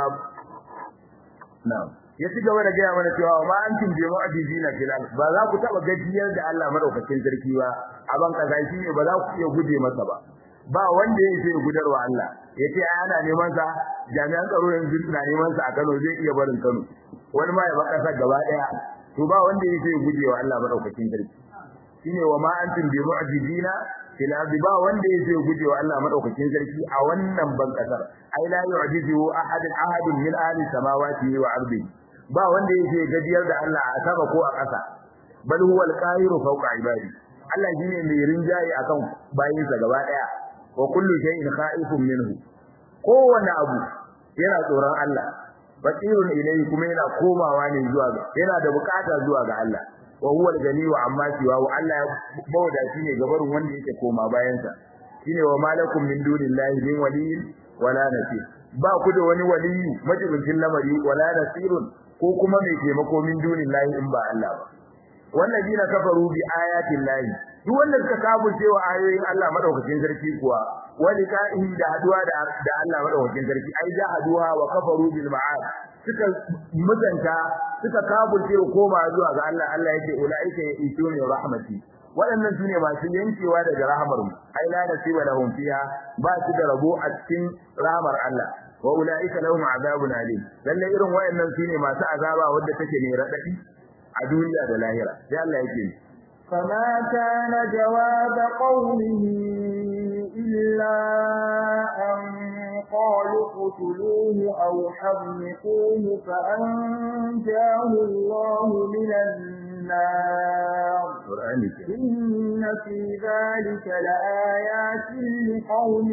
ya ci gaba da gaya mana cewa ma antum bi mu'jizina fil ard ba za ku taba gajiyar da Allah madaukakin sarki ba a ban kaza shi ne ba za ku iya guje masa ba wanda yake gudarwa Allah yace ai ana neman sa jami'an tsaro yanzu na neman sa a Kano zai iya barin Kano wani ma ya ba kasa gaba daya to ba wanda yake gujewa Allah madaukakin sarki shine wa ma antum bi mu'jizina fil ard ba wanda yake gujewa Allah madaukakin sarki a wannan ban kasar ai la yu'jizu ahadun min ahli samawati wa ardi ba wanda yake gajiyar da Allah a sama ko a ƙasa bal huwa al-qahiru fawqa ibadi Allah shine mai rinjaye akan bayinsa gaba daya wa kullu shay'in khaifun minhu kowanne abu yana tsoron Allah basirun ilayhi kuma yana komawa ne zuwa ga yana da bukata zuwa ga Allah wa huwa al-ghani wa amma siwa wa Allah bauda shine gabarin wanda yake koma bayansa shine wa malakum min dunillahi min waliyyin wala nasir ba ku da wani waliyi majibincin lamari wala nasirun ko kuma mai taimako min dunillahi in ba Allah ba wallazina kafaru bi ayatin lahi duk wanda suka kafirce wa ayoyin Allah madaukakin sarki kuwa wani ka'ihi da haduwa da Allah madaukakin sarki ai da haduwa wa kafaru bil ma'ad suka mutanta suka kafirce koma zuwa ga Allah Allah yake ulaika ya'tuna rahmati waɗannan sune masu yankewa daga rahamar mu ai la nasiba lahum fiha ba su da rabo a cikin rahamar Allah wa ulaika lahum azabun alim lalle irin waɗannan sune masu azaba wanda take ne radadi a duniya da lahira sai Allah yake فما كان جواب قومه إلا أن قالوا اقتلوه أو حرقوه فأنجاه الله من النار إن في ذلك لآيات لقوم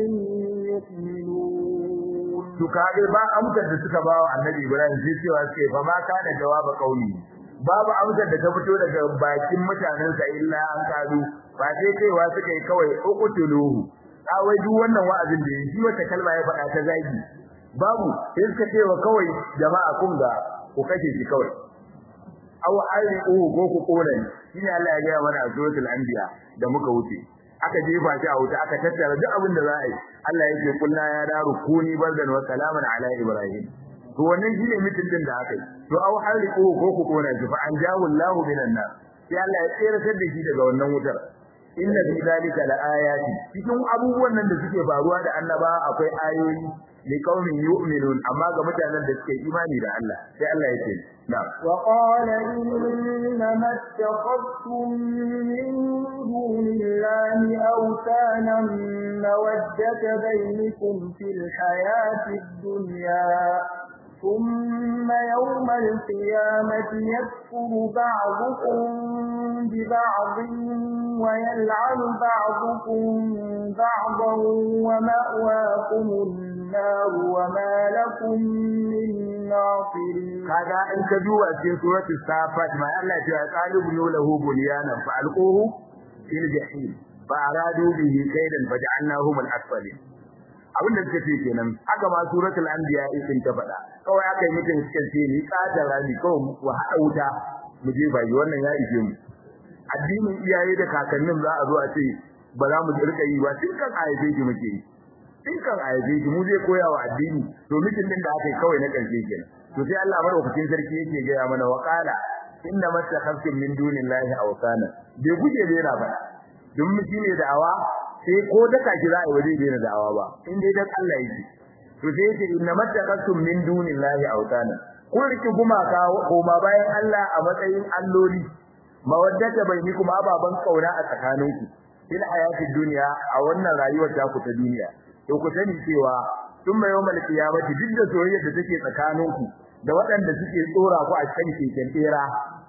يؤمنون تكاغي با أمكن تسكبا النبي إبراهيم جيسي واسكي فما كان جواب قومه babu amsar da ta fito daga bakin mutanensa illa an kadu ba sai kaiwa suka yi kawai uqtuluhu wai duk wannan wa'azin da yi wata kalma ya faɗa ta zagi babu sai suka cewa kawai jama'a kun ga ku kashe shi kawai aw ariqu ko ku kona shine Allah ya ga mana a suratul anbiya da muka wuce aka jefa shi a wuta aka tattara duk abin da za a yi Allah yake kullu ya daru kuni bardan wa salaman ala ibrahim to wannan shine mitin din da aka yi to aw hariqu ko ku kona shi fa anjahu Allahu minan nar sai Allah ya tsere da shi daga wannan wutar inna fi zalika laayati cikin abubuwan nan da suke faruwa da annaba akwai ayoyi li qaumin yu'minun amma ga mutanen da suke imani da Allah sai Allah ya ce na'am wa qala inna mattakhadtum min dunillahi awtanan mawaddata bainakum fil hayatid dunya ثم يوم القيامة يكفر بعضكم ببعض ويلعن بعضكم بعضا ومأواكم النار وما لكم من ناصرين. kaga in ka duba cikin suratul safat ma Allah ya ce qalibun lahu bunyanan fa alquhu fil jahim fa aradu bihi kaidan faj'alnahum al-asfalin. abinda suka ce kenan haka ma suratul anbiya in ta faɗa kawai aka yi mutum suka ce ni kadara ni kawai mu haɗa wuta mu je bai wannan ya ishe mu addinin iyaye da kakannin za a zo a ce ba za mu rika yi ba tun kan ayabe ki muke yi tun kan ayabe ki mu zai koya wa addini to mutum din da aka yi kawai na karshe kenan to sai Allah madaukakin sarki yake ga mana wa qala inna mattakhaftum min dunillahi awsana bai guje da yana ba dun miji ne da'awa sai ko daka ki za a yi waje da da'awa ba in dai dan Allah yake to sai yake inna mattakhaftum min dunillahi awsana ko riki gumaka ko ma bayan Allah a matsayin alloli mawaddata bainakum ababan kauna a tsakaninku fil hayatid dunya a wannan rayuwar ta ku ta duniya to ku sani cewa tun mai yawmal qiyamati duk da soyayya da take tsakaninku da waɗanda suke tsora ku a kan keken tsera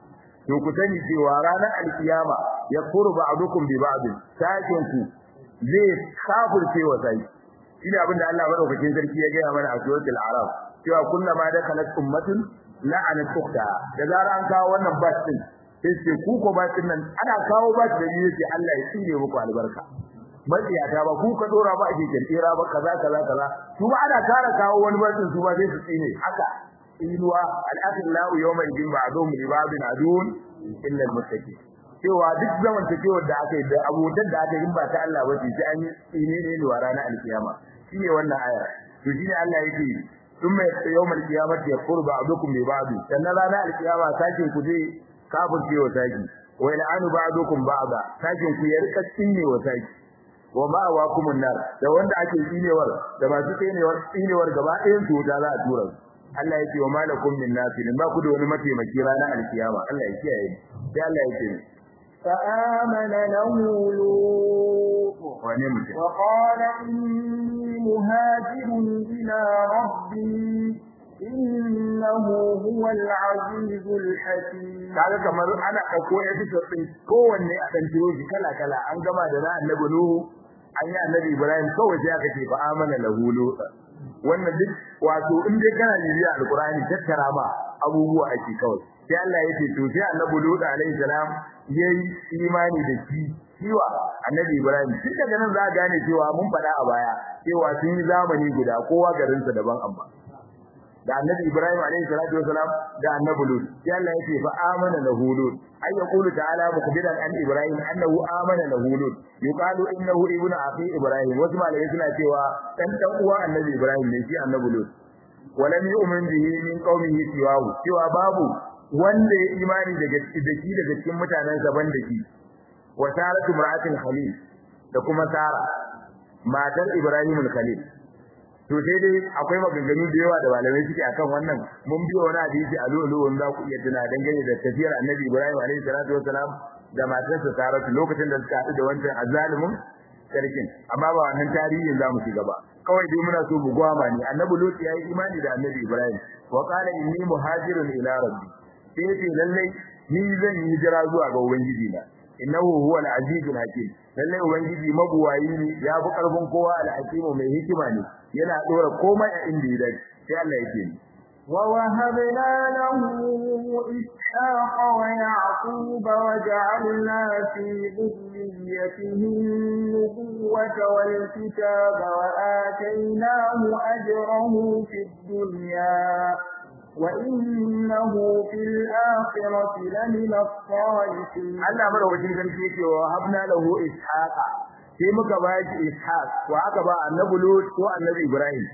to ku sani cewa ranar alkiyama ya qurba abukum bi ba'd sakin ku zai kafirce wa sai ina abinda Allah madaukakin sarki ya gaya mana a suratul araf cewa kullama dakhalat ummatun la'anat ukhta da zaran an kawo wannan bas din sai ku ko bas din nan ana kawo bas da yake Allah ya tsire muku albarka matsiyata ba ku ka dora ba ake kentira ba kaza su ba ana kara kawo wani bas din su ba sai su tsine haka inuwa al-akhillahu yawma idin ba'dhum li ba'din adun illa al-muttaqin cewa duk zaman cewa da aka yi da abudan da aka yi ba ta Allah ba sai an yi tsine ne wa ranar alkiyama shine wannan aya to shine Allah yake ثم يوم القيامه يقول بعضكم لبعض sannan ranar alkiyama sakin ku zai kafirce wa saki wa il'anu ba'dukum ba'da sakin ku ya rika tsinne wa saki wa ma waqumun nar da wanda ake tsinewar da ba su tsinewar gaba ɗayan su da za a tura Allah yake wa malakum min nasirin ba ku da wani mataimaki ranar alkiyama Allah ya kiyaye sai Allah yake فآمن له لوط وقال إني مهاجر إلى ربي إنه هو العزيز الحكيم. kaga kamar ana dauko episode din kowanne a dan jiro kala an gama da annabi Nuhu an yi annabi Ibrahim kawai sai aka ce fa amana lahu lut wannan duk wato in dai kana bibiya alqur'ani tattara ma abubuwa ake kawai sai Allah ya ce to sai annabi Lut alaihi salam yayi imani da shi ciwa annabi Ibrahim tun daga nan za a gane cewa mun faɗa a baya cewa sun yi zamani guda kowa garinsa daban amma da annabi Ibrahim alaihi salatu wasalam da annabi Lut sai Allah ya ce fa amana lahu Lut ay yaqulu ta'ala mukhbiran an Ibrahim annahu amana lahu Lut yuqalu innahu ibnu akhi Ibrahim wasu malamai suna cewa dan uwa annabi Ibrahim ne shi annabi Lut walam yu'min bihi min qaumihi siwahu cewa babu wanda ya imani daga cikin mutanensa ban da shi wa saratu mar'atin khalil da kuma sara matar Ibrahim al-Khalil to sai dai akwai maganganu da yawa da malamai suke akan wannan mun biyo wani hadisi a lulu wanda ku iya tuna dangane da tafiyar Annabi Ibrahim alaihi salatu wasalam da matarsa Saratu lokacin da suka haɗu da wancan azalimin sarkin amma ba wannan tarihin zamu shiga ba kawai dai muna so mu gwama ne Annabi Lut ya yi imani da Annabi Ibrahim wa qala inni muhajirun ila rabbi sai ce lallai ni zan yi hijira zuwa ga ubangiji na innahu huwa al-azizul hakim lallai ubangiji mabuwayi ne ya fi karfin kowa al-hakim mai hikima ne yana dora komai a inda ya dace sai Allah yake ni wa wahabna lahu ishaqa wa yaquba wa ja'alna fi dhurriyyatihi nubuwwata wal kitaba wa atainahu ajrahu fid dunya وإنه في الآخرة لمن الصالحين. الله مروجين ذلك يقول وهبنا له إسحاق sai muka ba shi Ishaq wa aka ba annabi Lut ko annabi Ibrahim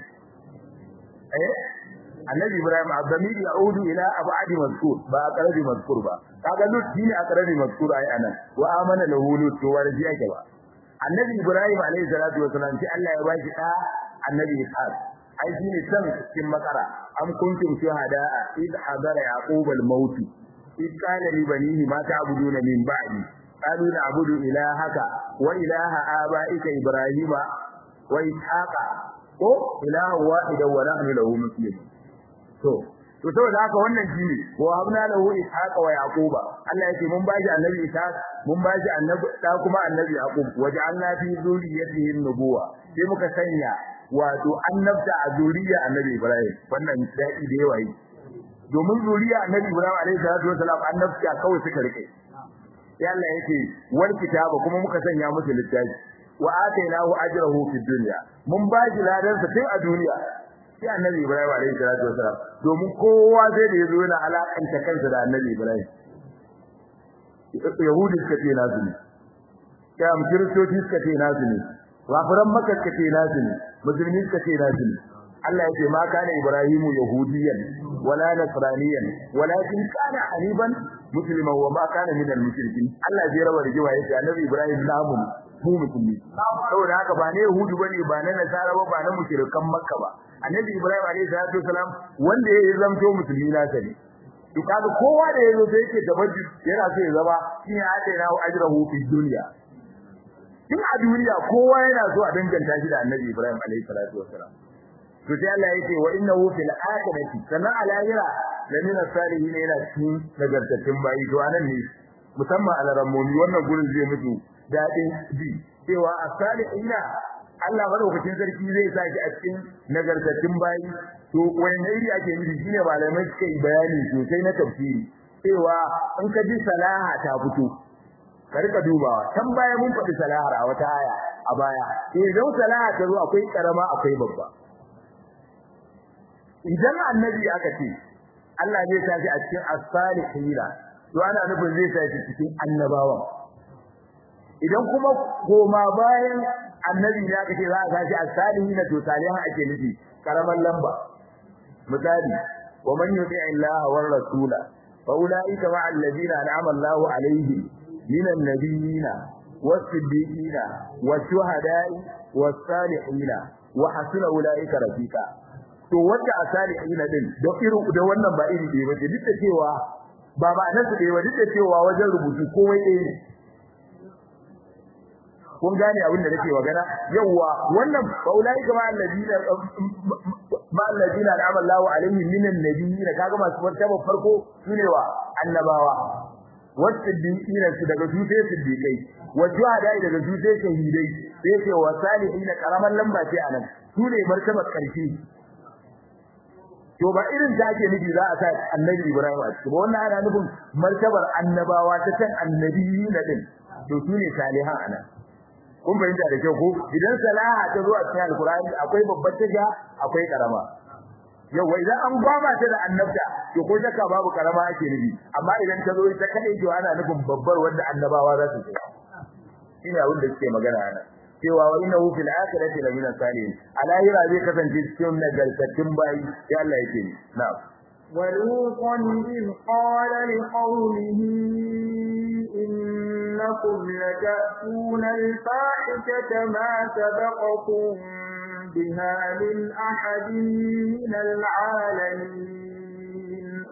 annabi Ibrahim abdamiri yaudu ila abadi mazkur ba aqrabi mazkur ba kaga Lut shine aqrabi mazkur ai anan wa amana lahu Lut to warji yake ba annabi Ibrahim alaihi salatu wasalam sai Allah ya ba shi da annabi Ishaq ai shine san cikin makara am kuntum shuhada id hadara yaqub al-maut id qala li banihi ma ta'buduna min ba'di qalu na'budu ilahaka wa ilaha abaika ibrahima wa ishaqa ko ilaha wahida wa nahnu lahu muslimun to saboda haka wannan shine wa habna lahu ishaqa wa yaquba Allah yake mun bashi annabi ishaq mun bashi annabi da kuma annabi yaqub waja'alna fi zurriyyatihi an-nubuwa sai muka sanya wato annabta a zuriya annabi Ibrahim wannan dadi da yawa yi domin zuriya annabi Ibrahim alaihi salatu wasalam annabta kawai suka rike sai Allah yake wal kitaba kuma muka sanya musu littafi wa atainahu ajrahu fid dunya mun ba shi ladan sa tun a duniya sai annabi Ibrahim alaihi salatu wasalam domin kowa sai da yazo yana alakanta kansa da annabi Ibrahim yahudi suka ce nasu ne kam kiristoci suka ce nasu ne wafiran makka suka ce nasu ne musulmi suka ce nasu ne Allah ya ce ma kana Ibrahimu yahudiyan wala nasraniyan walakin kana haniban musliman wa ma kana minal mushrikin Allah ya rawa da jiwa yace annabi Ibrahim namu mu musulmi saboda haka ba ne yahudu bane ba na nasara ba na mushrikan makka ba annabi Ibrahim alayhi salatu wasalam wanda ya zamto musulmi na sani to kaga kowa da yazo sai yake tabbaci yana so ya zama shi ne ake nawo ajrahu fi dunya in a duniya kowa yana so a danganta shi da annabi Ibrahim alayhi salatu wasalam to sai Allah yake wa innahu fil akhirati kana alayra lamina salihin yana cikin nagartattun bayi to anan ne musamman alarammomi wannan gurin zai mutu dadin ji cewa as-salihina Allah madaukakin sarki zai sa shi a cikin nagartattun bayi to wani iri ake nufi shine malamai suka yi bayani sosai na tafsiri cewa in ka ji salaha ta fito ka rika dubawa can baya mun faɗi salahar a wata aya a baya idan salaha ta zo akwai karama akwai babba idan annabi aka ce Allah zai sa shi a cikin as-salihina to ana nufin zai sa shi cikin annabawan idan kuma goma bayan annabi ya kace za a sashi as-salihin to salihan ake nufi karaman lamba misali wa man yuti illaha war rasula fa ulaika ma alladhina an'ama Allahu alaihim minan nabiyina was-siddiqina wash-shuhada'i was-salihina wa hasuna ulaika rafiqa to wanda as-salihina din da irin da wannan ba iri ɗaya ba duk da cewa ba nan su ɗaya ba duk da cewa wajen rubutu komai ɗaya ne kun gane abin da nake magana yawa wannan faulai kama alladina al'amala Allahu alaihim minan nabiyina kaga masu martaba farko sune wa annabawa wasiddiqina su daga su sai siddiqai wajuhada daga su sai shahidai sai ce wa salihina karaman lamba ce anan sune martaba karshe to ba irin da ake nufi za a sa annabi Ibrahim a cikin wannan ana nufin martabar annabawa ta kan annabiyina din to sune salihan anan kun fahimta da kyau ko idan salaha ta zo a cikin alkurani akwai babbar taja akwai karama yawa idan an gwama ta da annabta to ko shakka babu karama ake nufi amma idan ta zo ita kadai to ana nufin babbar wanda annabawa za su ce shine abin da suke magana ana cewa wa innahu fil akhirati la min salihin alahira zai kasance cikin nagartattun bayi sai Allah yake na'am ولوطا إذ قال لقومه إنكم لتأتون الفاحشة ما سبقكم بها من أحد من العالمين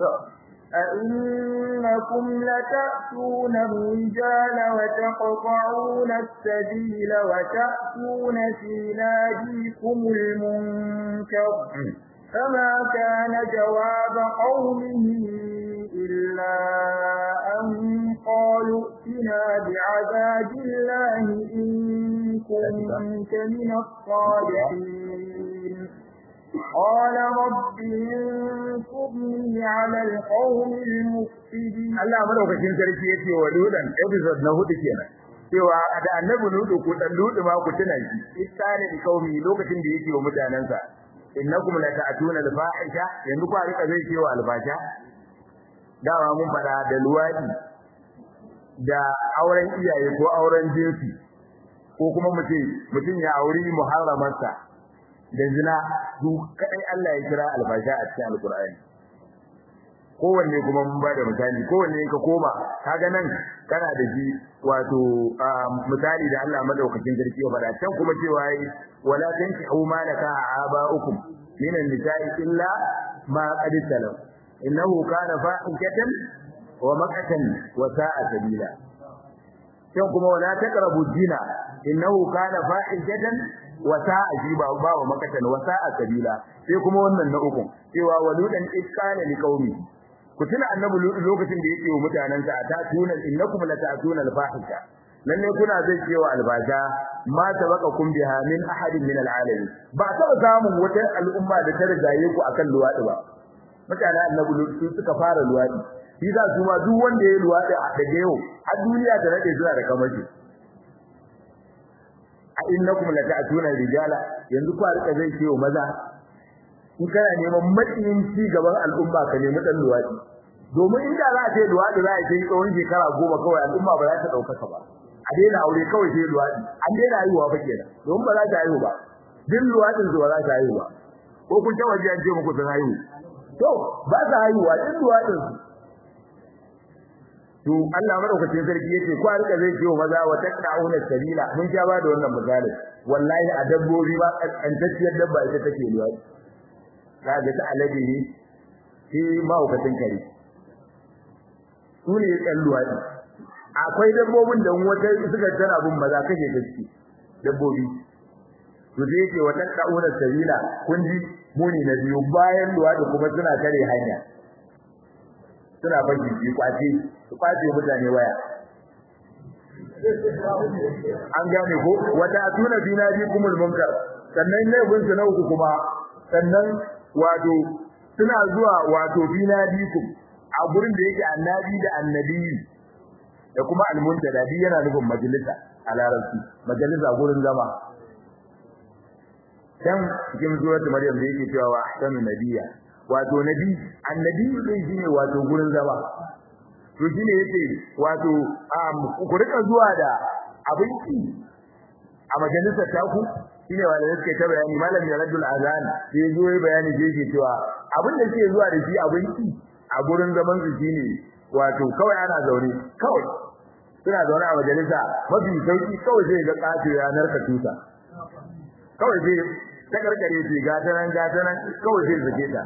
أئنكم لتأتون الرجال وتقطعون السبيل وتأتون في ناديكم المنكر فما كان جواب قومه إلا أن قالوا ائتنا بعذاب الله إن كنت من الصالحين قال رب انصرني على القوم المفسدين Allah madaukakin sarki yace wa dudan episode na 4 kenan cewa da annabi Lutu ko dan Lutu ma ku tuna shi istane da kaumi lokacin da yake wa mutanansa innakum la ta'tuna al-fahisha yanzu ku rika zai cewa al-fasha dawa mun fada da luwadi da auren iyaye ko auren jinsi ko kuma mutum ya auri muharramarsa da zina duk kai Allah ya kira al-fasha a cikin al-Qur'ani kowanne kuma mun bada misali kowanne ka koma kaga nan kana da shi wato misali da Allah madaukakin sarki ya fada can kuma cewa wala tankihu ma laka aba'ukum min an-nisa'i illa ma qad salam innahu kana fa'ikatan wa maqatan wa sa'a sabila can kuma wala taqrabu zina innahu kana fa'ikatan wa sa'a jiba wa maqatan wa sa'a sabila sai kuma wannan na uku cewa waludan iskana liqaumi ku tuna annabi lokacin da yake wa mutanansa ta tuna innakum la ta'tuna al-fahisha lalle kuna zai cewa albasha ma sabaqakum biha min ahadin min alalamin ba taba samun wata al'umma da ta rigaye ku akan luwadi ba mutane annabi su suka fara luwadi shi za su ma duk wanda ya luwadi a daga yau har duniya ta rade zuwa da kamashi a innakum la ta'tuna rijala yanzu ku rika zai cewa maza in kana neman matsayin ci gaban al'umma ka nemi dan luwadi domin inda za a ce luwadi za a yi tsawon shekara 10 kawai al'umma ba za ta dauka ba a daina aure kawai sai luwadi an daina haihuwa ba kenan don ba za ta haihu ba din luwadin zuwa za ta haihu ba ko kun ta waje an ce muku sun haihu to ba za haihuwa din luwadin to Allah madaukakin sarki yace ko rika zai ce maza wa taqauna sabila mun sha ba da wannan misali wallahi a dabbobi ba kantacciyar dabba ita take luwadi kaga ta alade ne shi mahaukacin kare su ne kan luwadi akwai dabbobin da wata suka tana bin maza kake gaske dabbobi to dai yake wata kauna sabila kun ji muni na biyu bayan luwadi kuma suna kare hanya suna baki ji kwace mutane waya an gane ko wata atuna binabi kumul munkar sannan ne gun su na uku kuma sannan wato suna zuwa wato binabi kum a gurin da yake annabi da annabi da kuma almuntada bi yana nufin majalisa a larabci majalisa gurin zama dan cikin suratul maryam da yake cewa wa ahsanu nabiyya wato nabi annabi dai shine wato gurin zama to shine yace wato ku rika zuwa da abinci a majalisar taku shine wanda yake ta bayani malam ya raddul azan sai zo yi bayani da yake cewa abin da yake zuwa da shi abinci a gurin zaman su shine wato kawai ana zaune kawai suna zaune a majalisa mafi sauki kawai zai ga kato ya narka tuta kawai zai ta karkare shi gatanan kawai zai zake ta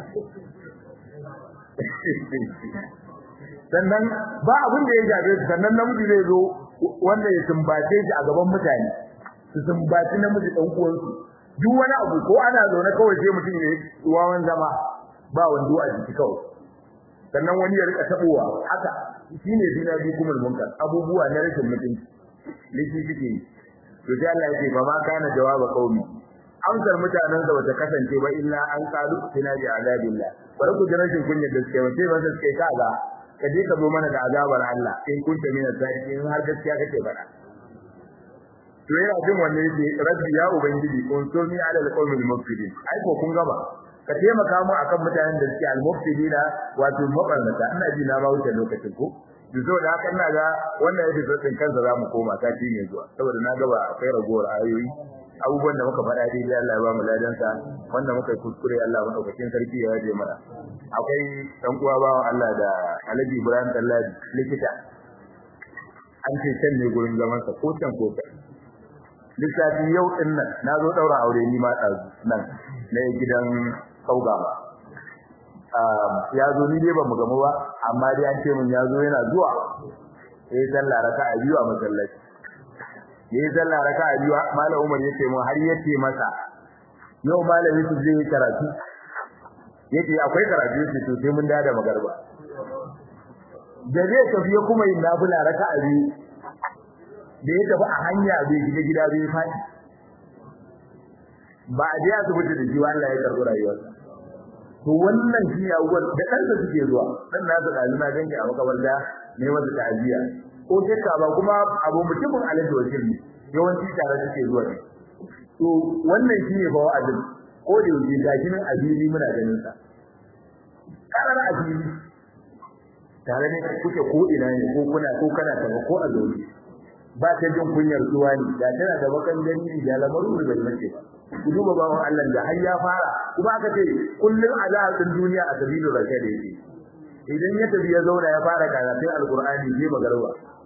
sannan ba abin da ya jabe su sannan namiji zai zo wanda ya sumbace shi a gaban mutane su sumbaci namiji dan uwansu duk wani abu ko ana zaune kawai sai mutum ya wawan zama ba wando a jiki kawai sannan wani ya rika tabowa haka shine dina bi kumul munkar abubuwa na rashin mutunci liki kike to sai Allah yake ba ma kana jawaba qaumi amsar mutanen da wata kasance ba illa an qalu tina bi azabillah bari ku jira shin kunya gaskiya wace ba sai kaga kaje ka zo mana da azabar Allah in kunta mina sadiqin har gaskiya kake fada to yana jin wannan yake rabbi ya ubangiji unsurni ala alqawmil mufsidin ai ko kun gaba ka taimaka mu akan mutanen da suke al-mufsidina wato mabarnata ina ji na ba wuce lokacin ko yanzu da haka ina ga wannan yake tsotsin kansa zamu koma sati ne zuwa saboda na gaba akwai ragowar ayoyi abubuwan da muka faɗa dai Allah ya ba mu ladansa wanda muka kuskure Allah madaukakin sarki ya yaje mana akwai dan uwa bawa Allah da Alhaji Ibrahim Dallabi likita an ce can ne gurin zaman sa ko can ko kai lissafi yau din nan nazo daura aure ni ma nan na gidan Kaugama ya zo ni dai ba mu gamu ba amma dai an ce mun ya zo yana zuwa sallah raka'a biyu a masallaci sallah raka'a biyu malam Umar yace mun har yace masa yau malami su zai karatu yace akwai karatu yace to sai mun da magarba da zai tafi kuma yin nafila raka'a biyu da ya tafi a hanya bai shiga gida bai fadi ba a je asibiti da shi Allah ya karɓi rayuwarsa to wannan shi ya uwar da kansa suke zuwa dan nasu dalima ganki a makabarta ne wanda ta'aziya ko shakka ba kuma abu mutumin alaji wakil ne yawanci tare suke zuwa ne to wannan shi ne fa wa'azin ko da yake gashi nan azili muna ganin sa karar azili tare ne kuke ko ina ne ko kuna ko kana ta ko a zauri ba ta jin kunyar zuwa ne da tana da bakan gani da lamaru da mace ku duba bawon Allah da har ya fara kuma aka ce kullun azabin duniya a sabilu rake da yake idan ya tafi ya zauna ya fara karatun alqur'ani sai magarwa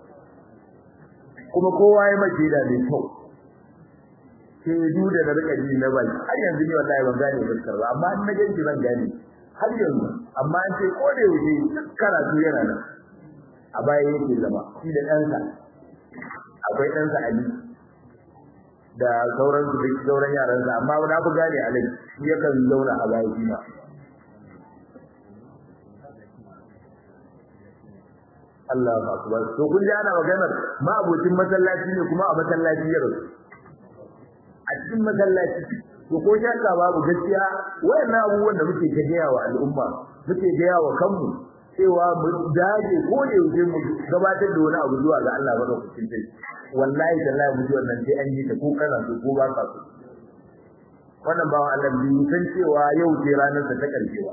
kuma kowa ya mace da mai kyau sai duda da rika ji na bai har yanzu ne wallahi ban gane fuskar ba amma in na ganki zan gane har yanzu amma an ce ko da yake karatu yana nan a baya yake zama shi da ɗansa akwai ɗansa Ali da sauran su duk sauran yaran sa amma na ku gane alai shi yakan zauna a bayan shi Allahu akbar to kun ji ana maganar ma abokin masallaci ne kuma a masallaci ya rasu a cikin masallaci to ko shakka babu gaskiya wayannan abubuwan da muke gaya wa al'umma muke gaya wa kanmu cewa mu dage ko da yaushe mu gabatar da wani abu zuwa ga Allah madaukakin sarki wallahi tallahi mu ji wannan sai an yi ta ko kana so ko ba ka so wannan bawan Allah biyu san cewa yau ce ranar da ta karkewa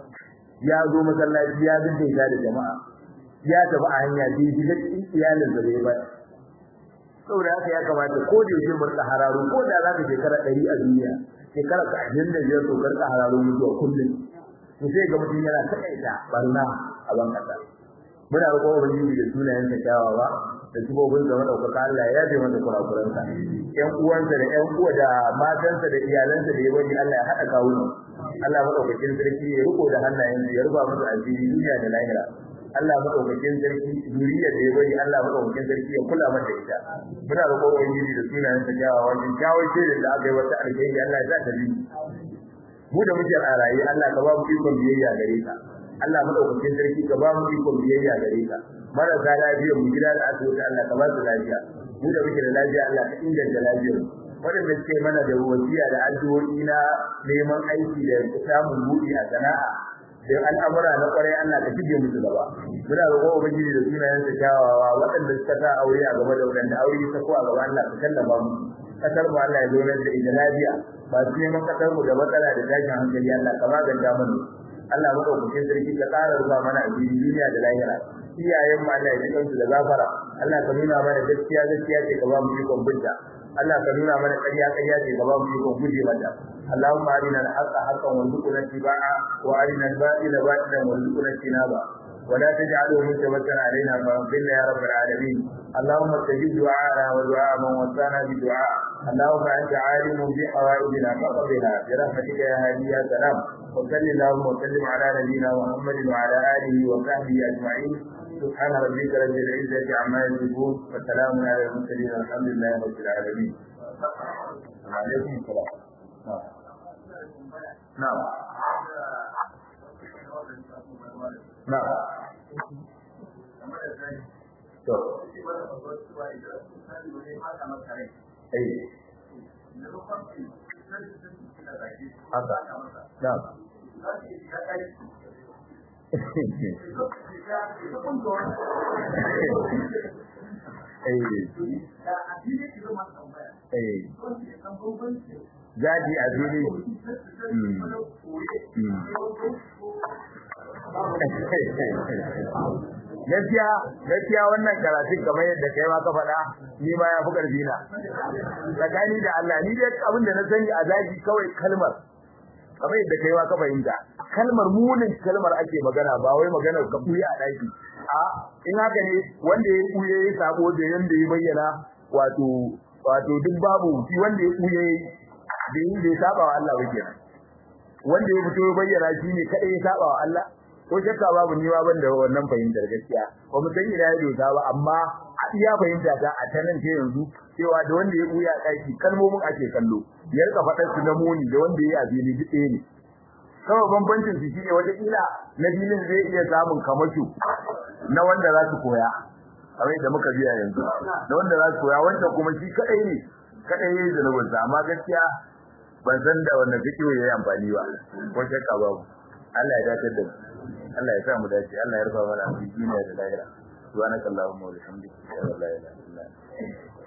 ya zo masallaci ya dinga da jama'a ya tafi a hanya da shi da iyalin da bai ba saboda haka ya kamata ko da yake murka hararo ko da zaka shekara 100 a duniya shekara 25 to karka hararo mutuwa kullum to sai ga mutum yana takaita barna a ban kasa muna roƙon ubangiji da sunayen sa kyawawa da sibobin da madaukaka Allah ya yabe masa kurakuransa ƴan uwansa da ƴan uwa da matansa da iyalansa da yawanci Allah ya hada kawunan Allah madaukakin sarki ya riko da hannayen ya ruba musu asiri duniya da lahira Allah madaukakin sarki zuriya da ya bari Allah madaukakin sarki ya kula mata ita muna roƙon ubangiji da sunayen sa kyawawa din kyawun shirin da aka yi wata alheri Allah ya sa ta bi mu da muke a raye Allah ka ba mu ikon biyayya gare ka Allah madaukakin sarki ka ba mu ikon biyayya gare ka marasa lafiya mu gida da asibiti Allah ka ba su lafiya mu da muke da lafiya Allah ka inganta lafiyar mu wadanda suke mana da wasiya da addu'o'i na neman aiki da samun buɗi a sana'a da al'amura na kwarai Allah ka shige musu gaba muna roƙo ubangiji da sunayen sa kyawawa waɗanda suka sa aure a gaba da waɗanda aure ta ko a gaba Allah ka tallafa mu kasar mu Allah ya zo da ita lafiya ba su neman kasar mu da matsala da tashin hankali Allah ka maganta mana Allah madaukakin sarki ka ƙara ruwa mana a duniya da lahira iyayen mu Allah ya ji kansu da gafara Allah ka nuna mana gaskiya gaskiya ce ka ba mu ikon binta Allah ka nuna mana ƙarya ƙarya ce ka ba mu ikon guje mata اللهم أرنا الحق حقا وارزقنا اتباعه وأرنا الباطل باطلا وارزقنا اجتنابه ولا تجعله ملتبسا علينا فاغفرنا يا رب العالمين اللهم استجب دعاءنا ودعاء من وصانا بدعاء اللهم أنت عالم بحوائجنا فاقضها برحمتك يا هادي يا سلام وصل اللهم وسلم على نبينا محمد وعلى آله وصحبه أجمعين سبحان ربك رب العزة عما يصفون وسلام على المرسلين والحمد لله رب العالمين وعليكم السلام نعم نعم to haka na'am jadi a fili gaskiya wannan karatu kamar yadda kai ma ka faɗa ni ma ya fi ƙarfi na tsakani da Allah ni dai abin da na sani a zagi kawai kalmar kamar yadda kai ma ka fahimta kalmar munin kalmar ake magana ba wai maganar ka buya a daki a in haka ne wanda ya buye ya sabo da yanda ya bayyana wato duk babu shi wanda ya buye da yin da ya saba wa Allah wake wanda ya fito ya bayyana shi ne kada ya saba wa Allah ko shakka babu ni ma ban da wannan fahimtar gaskiya ba mu san ina ya dosa ba amma a iya fahimta ta a tanan ce yanzu cewa da wanda ya buya daki kalmomin ake kallo ya rika faɗar su na muni da wanda ya azili duk ɗaya ne kawai bambancin su shine wata kila na filin zai iya samun kamasho na wanda za su koya kamar da muka biya yanzu da wanda za su koya wanda kuma shi kadai yayi zanubin sa amma gaskiya ban san da wannan fikiyo yayi amfani ba ko shakka babu Allah ya dace da Allah ya sa mu dace Allah ya rufa mana asiri duniya da lahira subhanakallahumma wa bihamdika la ilaha illa anta